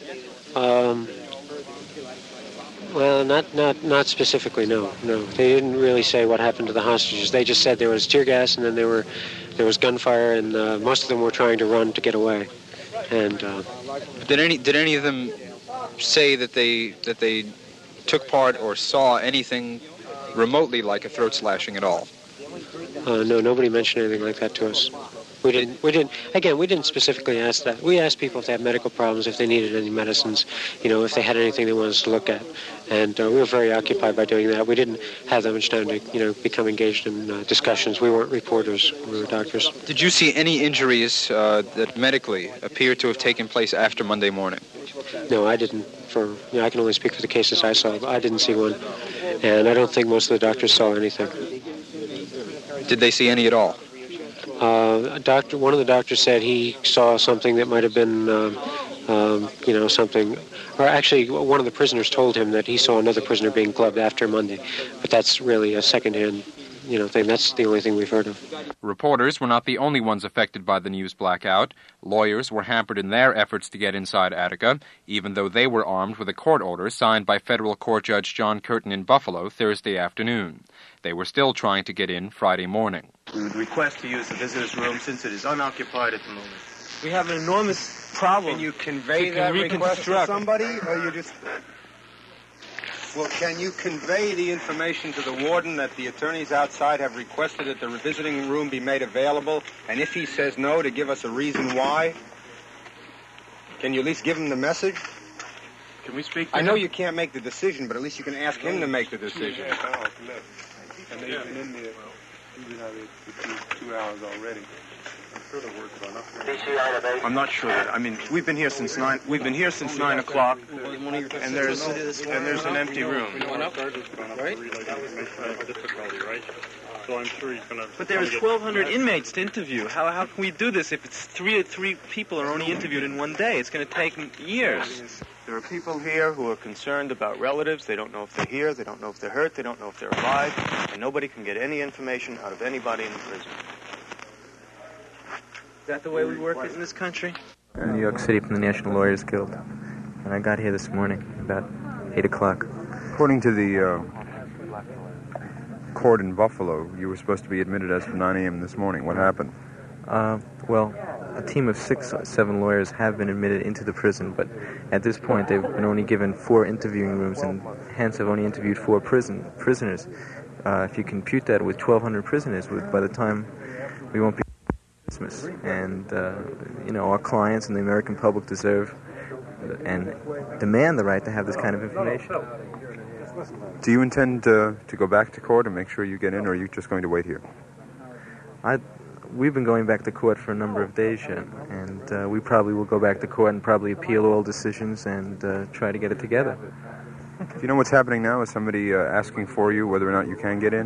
Well, not specifically, no. They didn't really say what happened to the hostages. They just said there was tear gas, and then there was gunfire, and most of them were trying to run to get away. And did any of them say that they took part or saw anything remotely like a throat slashing at all? No, nobody mentioned anything like that to us. We didn't specifically ask that. We asked people if they had medical problems, if they needed any medicines, if they had anything they wanted us to look at. And we were very occupied by doing that. We didn't have that much time to, become engaged in discussions. We weren't reporters. We were doctors. Did you see any injuries that medically appeared to have taken place after Monday morning? No, I didn't. I can only speak for the cases I saw. I didn't see one. And I don't think most of the doctors saw anything. Did they see any at all? One of the doctors said he saw something that might have been, something. Or actually, one of the prisoners told him that he saw another prisoner being clubbed after Monday. But that's really a second-hand thing. That's the only thing we've heard of. Reporters were not the only ones affected by the news blackout. Lawyers were hampered in their efforts to get inside Attica, even though they were armed with a court order signed by federal court judge John Curtin in Buffalo Thursday afternoon. They were still trying to get in Friday morning. We would request to use the visitor's room since it is unoccupied at the moment. We have an enormous problem. Can you convey that request to somebody, or you just... Well, can you convey the information to the warden that the attorneys outside have requested that the visiting room be made available, and if he says no, to give us a reason why? Can you at least give him the message? Can we speak to I him? know you can't make the decision, but at least you can ask him to make the decision. And they've been in there, even though it's 2 hours already. I'm not sure. I mean, we've been here since 9. We've been here since 9 o'clock, and there's an empty room. Right? So I'm sure he's gonna. But there's 1,200 inmates to interview. How can we do this if it's three people are only interviewed in one day? It's going to take years. There are people here who are concerned about relatives. They don't know if they're here. They don't know if they're hurt. They don't know if they're alive. And nobody can get any information out of anybody in the prison. Is that the way we work in this country? I'm in New York City from the National Lawyers Guild, and I got here this morning about 8 o'clock. According to the court in Buffalo, you were supposed to be admitted as of 9 a.m. this morning. What happened? Well, a team of 6 or 7 lawyers have been admitted into the prison, but at this point they've been only given 4 interviewing rooms, and hence have only interviewed 4 prisoners. If you compute that with 1,200 prisoners, by the time we won't be Christmas, and our clients and the American public deserve and demand the right to have this kind of information. Do you intend to go back to court and make sure you get in, or are you just going to wait here? We've been going back to court for a number of days yet, and we probably will go back to court and probably appeal all decisions and try to get it together. Do you know what's happening now? Is somebody asking for you whether or not you can get in?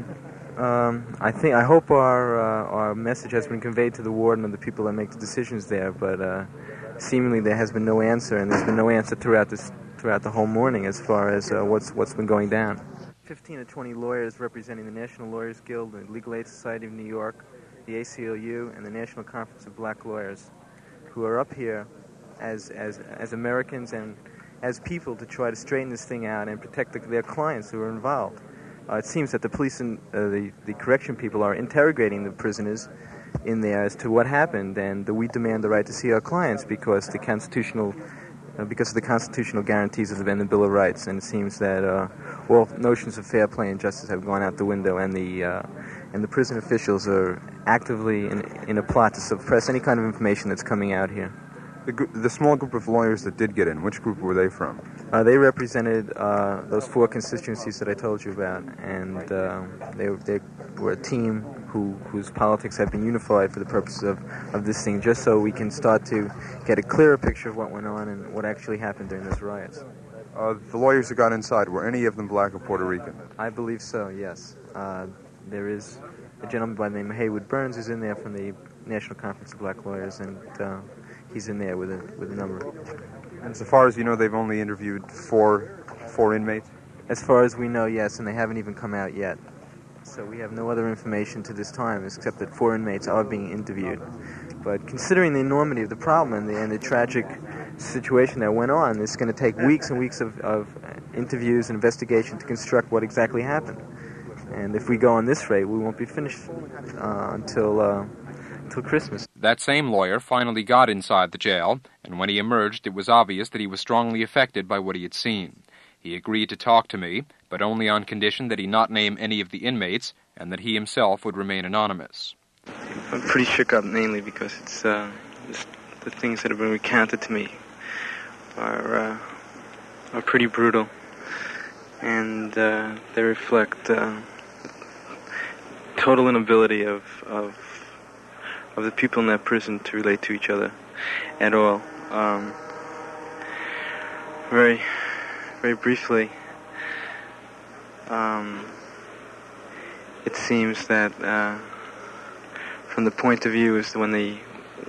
I hope our message has been conveyed to the warden and the people that make the decisions there, but seemingly there has been no answer, and there's been no answer throughout the whole morning as far as what's been going down. 15 to 20 lawyers representing the National Lawyers Guild, the Legal Aid Society of New York, the ACLU, and the National Conference of Black Lawyers, who are up here as Americans and as people to try to straighten this thing out and protect their clients who are involved. It seems that the police and the correction people are interrogating the prisoners in there as to what happened, and we demand the right to see our clients because of the constitutional guarantees of the Bill of Rights. And it seems that all notions of fair play and justice have gone out the window, and the prison officials are actively in a plot to suppress any kind of information that's coming out here. The small group of lawyers that did get in, which group were they from? They represented those 4 constituencies that I told you about, and they were a team whose politics have been unified for the purposes of this thing, just so we can start to get a clearer picture of what went on and what actually happened during those riots. The lawyers that got inside, were any of them black or Puerto Rican? I believe so, yes. There is a gentleman by the name of Haywood Burns who's in there from the National Conference of Black Lawyers, and he's in there with a number. And so far as you know, they've only interviewed 4 inmates? As far as we know, yes, and they haven't even come out yet. So we have no other information to this time except that 4 inmates are being interviewed. But considering the enormity of the problem and the tragic situation that went on, it's going to take weeks and weeks of interviews and investigation to construct what exactly happened. And if we go on this rate, we won't be finished until Christmas. That same lawyer finally got inside the jail, and when he emerged, it was obvious that he was strongly affected by what he had seen. He agreed to talk to me, but only on condition that he not name any of the inmates, and that he himself would remain anonymous. I'm pretty shook up, mainly because it's the things that have been recounted to me are pretty brutal, and they reflect total inability of the people in that prison to relate to each other at all. Very, very briefly, it seems that from the point of view is when the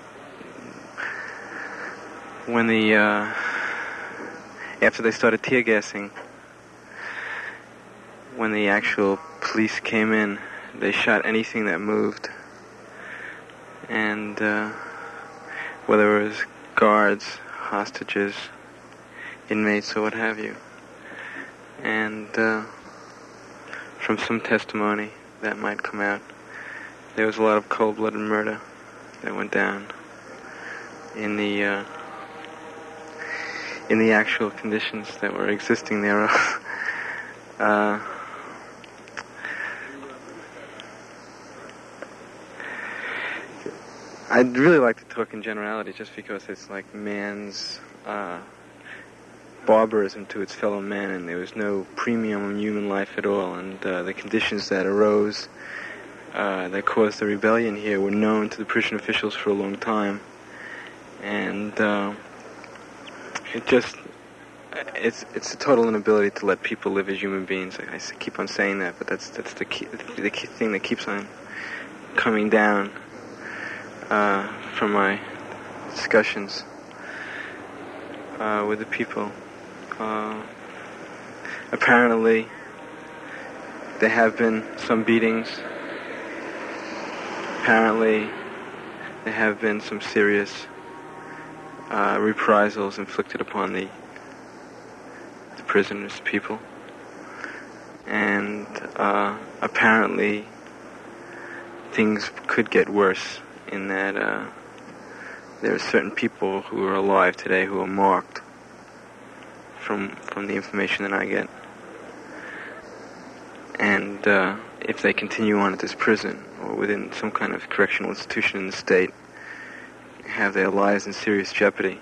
after they started tear gassing, when the actual police came in, they shot anything that moved. And whether it was guards, hostages, inmates, or what have you. And from some testimony that might come out, there was a lot of cold-blooded murder that went down in the actual conditions that were existing thereof. I'd really like to talk in generality just because it's like man's barbarism to its fellow man, and there was no premium on human life at all, and the conditions that arose that caused the rebellion here were known to the prison officials for a long time, and it's a total inability to let people live as human beings. I keep on saying that, but that's the key thing that keeps on coming down from my discussions with the people. Apparently, there have been some beatings. Apparently, there have been some serious reprisals inflicted upon the prisoners' people. And apparently, things could get worse in that there are certain people who are alive today who are marked from the information that I get. And if they continue on at this prison or within some kind of correctional institution in the state, have their lives in serious jeopardy.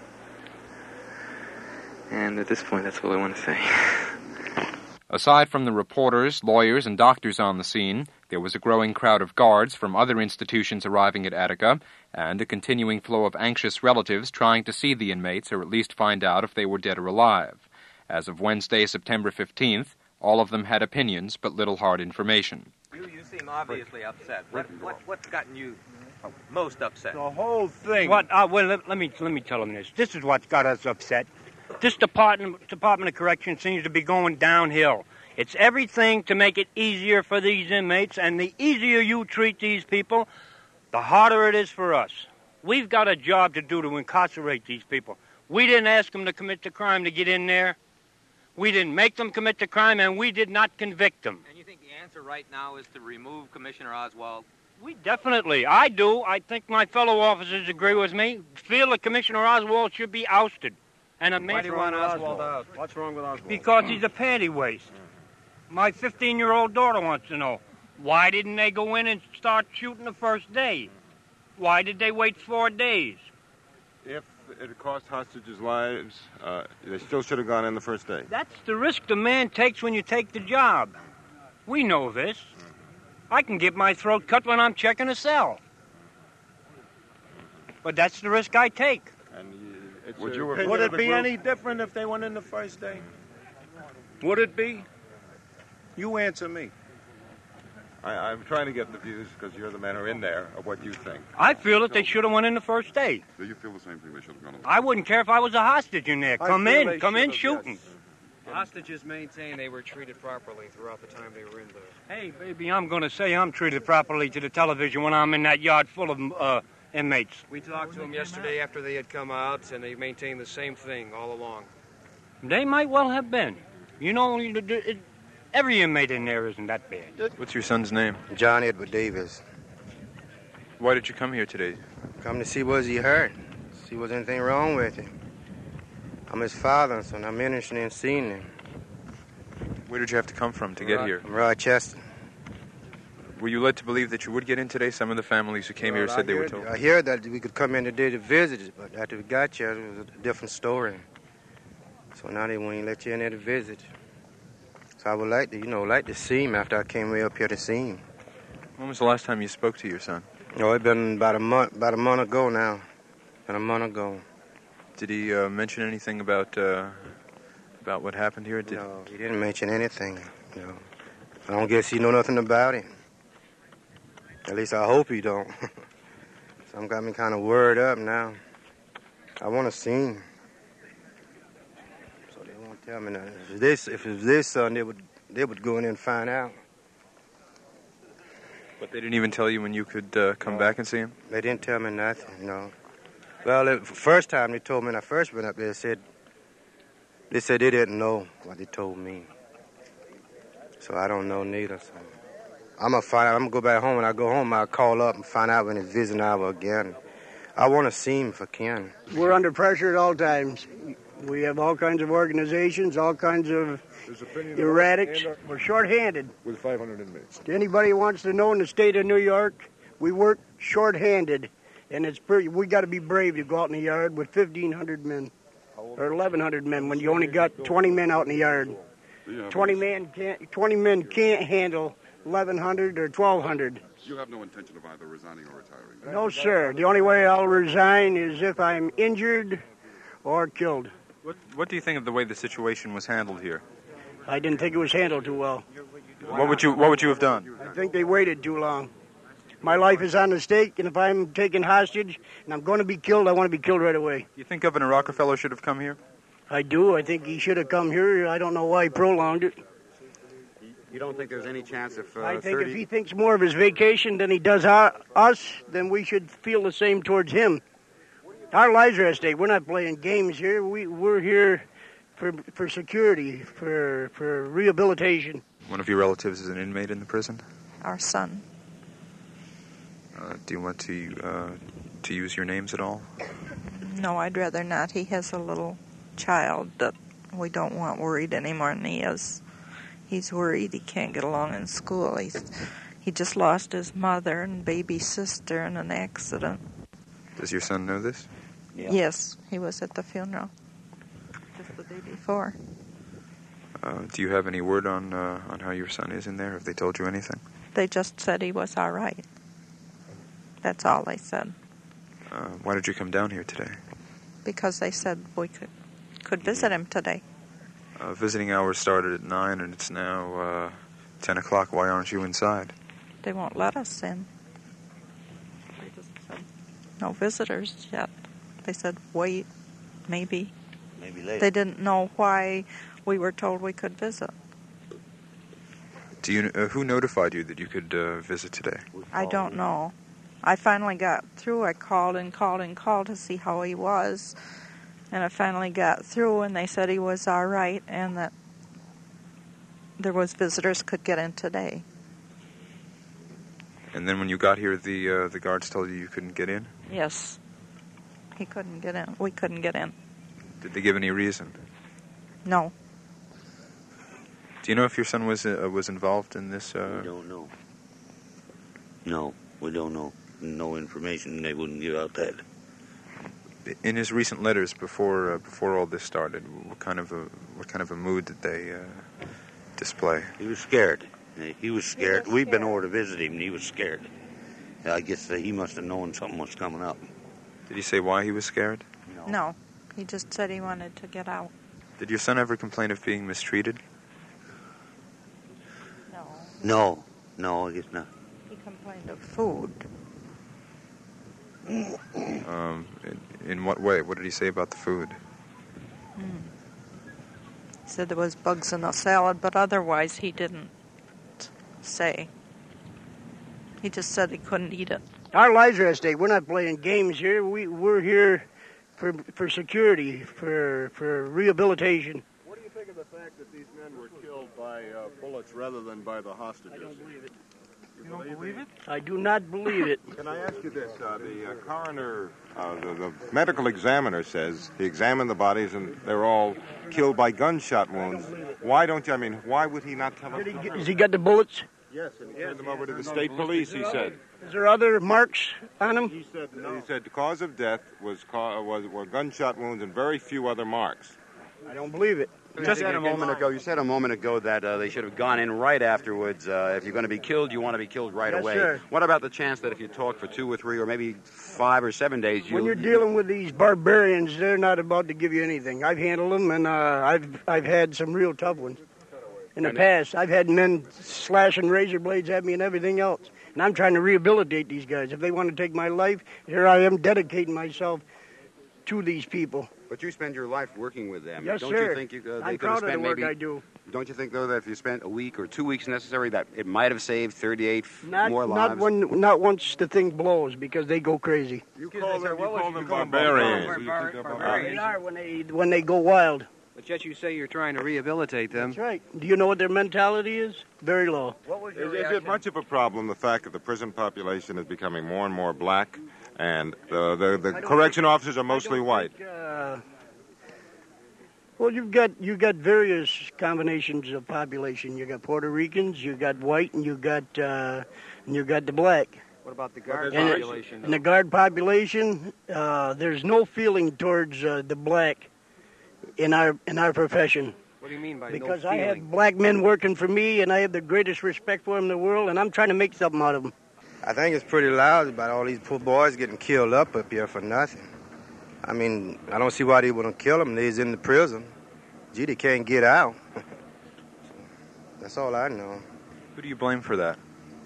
And at this point, that's all I want to say. Aside from the reporters, lawyers, and doctors on the scene, there was a growing crowd of guards from other institutions arriving at Attica, and a continuing flow of anxious relatives trying to see the inmates or at least find out if they were dead or alive. As of Wednesday, September 15th, all of them had opinions but little hard information. You seem obviously upset. What's gotten you most upset? The whole thing. Let me tell them this. This is what's got us upset. This Department of Corrections seems to be going downhill. It's everything to make it easier for these inmates, and the easier you treat these people, the harder it is for us. We've got a job to do to incarcerate these people. We didn't ask them to commit the crime to get in there. We didn't make them commit the crime, and we did not convict them. And you think the answer right now is to remove Commissioner Oswald? I do. I think my fellow officers agree with me. Feel that Commissioner Oswald should be ousted. And why do you want Oswald out? What's wrong with Oswald? Because he's a panty waste. My 15-year-old daughter wants to know, why didn't they go in and start shooting the first day? Why did they wait 4 days? If it cost hostages' lives, they still should have gone in the first day. That's the risk the man takes when you take the job. We know this. I can get my throat cut when I'm checking a cell. But that's the risk I take. Would it be any different if they went in the first day? Would it be? You answer me. I'm trying to get the views, because you're the men who are in there, of what you think. I feel that they should have went in the first day. Do you feel the same thing? They should have gone in? I wouldn't care if I was a hostage in there. Come in shooting. Yes. Hostages maintain they were treated properly throughout the time they were in there. Hey, baby, I'm going to say I'm treated properly to the television when I'm in that yard full of inmates. We talked to them yesterday after they had come out, and they maintained the same thing all along. They might well have been. You know, every inmate in there isn't that bad. What's your son's name? John Edward Davis. Why did you come here today? Come to see was he hurt, see was anything wrong with him. I'm his father, so I'm interested in seeing him. Where did you have to come from to get here? From Rochester. Were you led to believe that you would get in today? Some of the families who came here said they were told. I heard that we could come in today to visit, but after we got here, it was a different story. So now they won't even let you in there to visit. So I would like to see him after I came way up here to see him. When was the last time you spoke to your son? Oh, it's been about a month ago now. Been a month ago. Did he mention anything about what happened here? No, he didn't mention anything. No. I don't guess he know nothing about it. At least I hope he don't. Some got me kind of worried up now. I want to see him. So they won't tell me nothing. If it was this son, they would go in and find out. But they didn't even tell you when you could come back and see him? They didn't tell me nothing, no. Well, the first time they told me when I first went up there, they said they didn't know what they told me. So I don't know neither. So I'm gonna go back home. When I go home, I'll call up and find out when he's visiting hour again. I want to see him if I can. We're under pressure at all times. We have all kinds of organizations, all kinds of erratics. We're short-handed. With 500 inmates. Anybody who wants to know in the state of New York, we work short-handed. And we got to be brave to go out in the yard with 1,500 men or 1,100 men when you only got 20 men out in the yard. 20 men can't handle 1,100 or 1,200. You have no intention of either resigning or retiring? No, sir. The only way I'll resign is if I'm injured or killed. What do you think of the way the situation was handled here? I didn't think it was handled too well. What would you have done? I think they waited too long. My life is on the stake, and if I'm taken hostage and I'm going to be killed, I want to be killed right away. You think Governor Rockefeller should have come here? I do. I think he should have come here. I don't know why he prolonged it. You don't think there's any chance if I think if he thinks more of his vacation than he does us, then we should feel the same towards him. Our lives are at stake. We're not playing games here. We're here for security, for rehabilitation. One of your relatives is an inmate in the prison? Our son. Do you want to use your names at all? No, I'd rather not. He has a little child that we don't want worried any more than he is. He's worried he can't get along in school. He just lost his mother and baby sister in an accident. Does your son know this? Yeah. Yes, he was at the funeral just the day before. Do you have any word on how your son is in there? Have they told you anything? They just said he was all right. That's all they said. Why did you come down here today? Because they said we could visit him today. Visiting hours started at 9 and it's now 10 o'clock. Why aren't you inside? They won't let us in. They just said no visitors yet. They said wait, maybe. Maybe later. They didn't know why we were told we could visit. Do you who notified you that you could visit today? I don't know. I finally got through. I called to see how he was. And I finally got through, and they said he was all right and that there was visitors could get in today. And then when you got here, the guards told you couldn't get in? Yes. He couldn't get in. We couldn't get in. Did they give any reason? No. Do you know if your son was involved in this? We don't know. No, we don't know. No information. They wouldn't give out that. In his recent letters before all this started, what kind of a mood did they display? He was scared. He was scared. We've been over to visit him, and he was scared. I guess he must have known something was coming up. Did he say why he was scared? No. He just said he wanted to get out. Did your son ever complain of being mistreated? No, I guess not. He complained of food. In what way? What did he say about the food? He said there was bugs in the salad, but otherwise he didn't say. He just said he couldn't eat it. Our lives are at stake. We're not playing games here. We're here for security, for rehabilitation. What do you think of the fact that these men were killed by bullets rather than by the hostages? I don't believe it. You don't believe it? I do not believe it. Can I ask you this? The coroner, the medical examiner says he examined the bodies and they're all killed by gunshot wounds. Why don't you? I mean, why would he not tell us? Has he got the bullets? Yes, and he turned them over to the state police, he said. Is there other marks on him? He said the cause of death were gunshot wounds and very few other marks. I don't believe it. You said a moment ago that they should have gone in right afterwards. If you're going to be killed, you want to be killed right away. Sir. What about the chance that if you talk for 2 or 3 or maybe 5 or 7 days, when you're dealing with these barbarians, they're not about to give you anything. I've handled them, and I've had some real tough ones. In the past, I've had men slashing razor blades at me and everything else. And I'm trying to rehabilitate these guys. If they want to take my life, here I am dedicating myself to these people. But you spend your life working with them. Yes, don't sir. You think I'm proud of the work I do. Don't you think, though, that if you spent a week or 2 weeks necessary, that it might have saved 38 more lives? Not once the thing blows, because they go crazy. You call them barbarians. They are when they go wild. But yet you say you're trying to rehabilitate them. That's right. Do you know what their mentality is? Very low. Is it much of a problem, the fact that the prison population is becoming more and more black, and the correction officers are mostly white? Well, you've got various combinations of population. You got Puerto Ricans, you got white, and you got the black. What about the guard population? In the guard population, there's no feeling towards the black in our profession. What do you mean by because no feeling? I have black men working for me, and I have the greatest respect for them in the world, and I'm trying to make something out of them. I think it's pretty loud about all these poor boys getting killed up here for nothing. I mean, I don't see why they wouldn't kill them. They's in the prison. Gee, they can't get out. That's all I know. Who do you blame for that?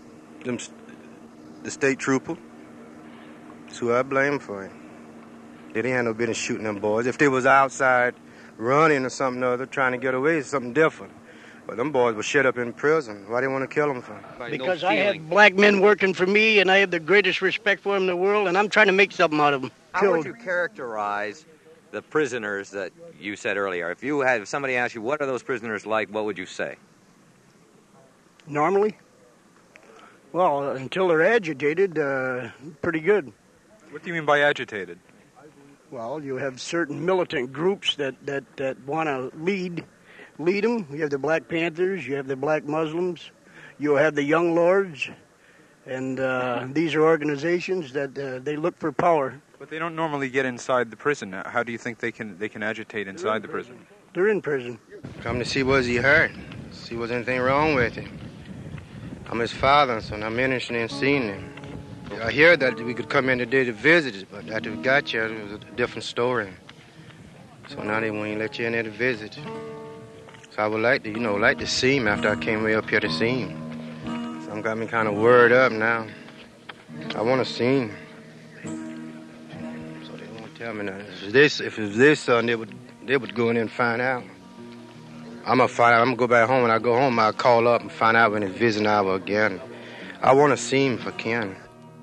The state trooper. That's who I blame for it. They didn't have no business shooting them boys. If they was outside running or something or other, trying to get away, it's something different. But them boys were shut up in prison. Why they want to kill them for? Because I have black men working for me, and I have the greatest respect for them in the world, and I'm trying to make something out of them. How would you characterize the prisoners that you said earlier? If somebody asked you, what are those prisoners like, what would you say? Normally? Well, until they're agitated, pretty good. What do you mean by agitated? Well, you have certain militant groups that want to lead them. You have the Black Panthers, you have the Black Muslims, you have the Young Lords, and these are organizations that they look for power. But they don't normally get inside the prison. How do you think they can agitate inside the prison? They're in prison. Come to see was he hurt, see was anything wrong with him. I'm his father, so I'm interested in seeing him. I hear that we could come in today to visit, but after we got here, it was a different story. So now they won't let you in there to visit. So I would like to see him after I came way up here to see him. So I'm got me kind of worried up now. I want to see him. So they won't tell me nothing. If it was this son, they would go in there and find out. I'm gonna find out. I'm gonna go back home. When I go home, I'll call up and find out when it's visiting hour again. I want to see him if I can.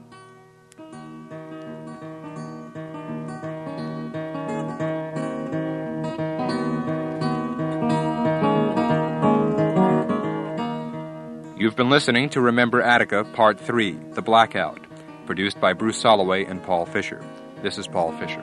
You've been listening to Remember Attica, Part 3, The Blackout, produced by Bruce Soloway and Paul Fisher. This is Paul Fisher.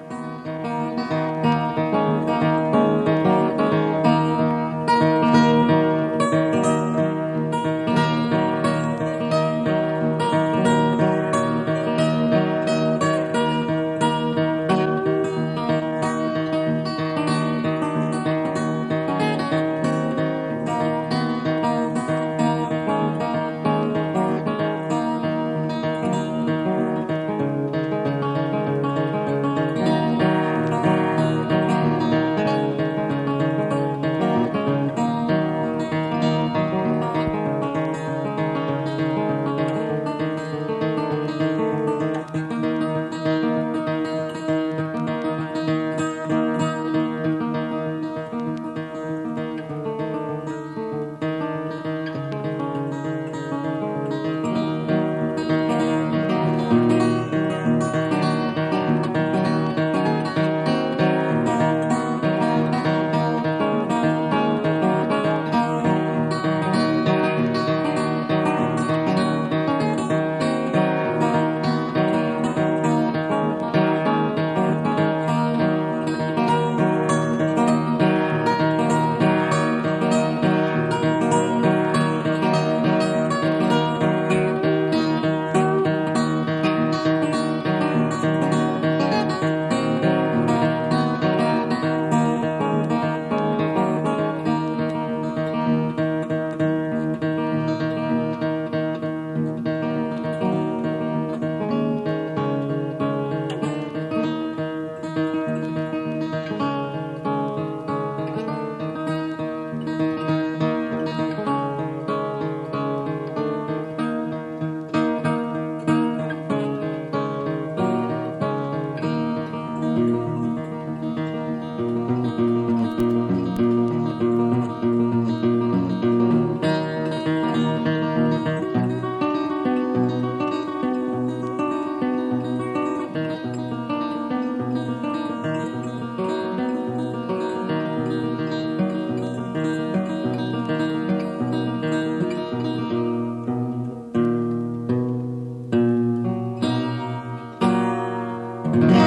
Thank you.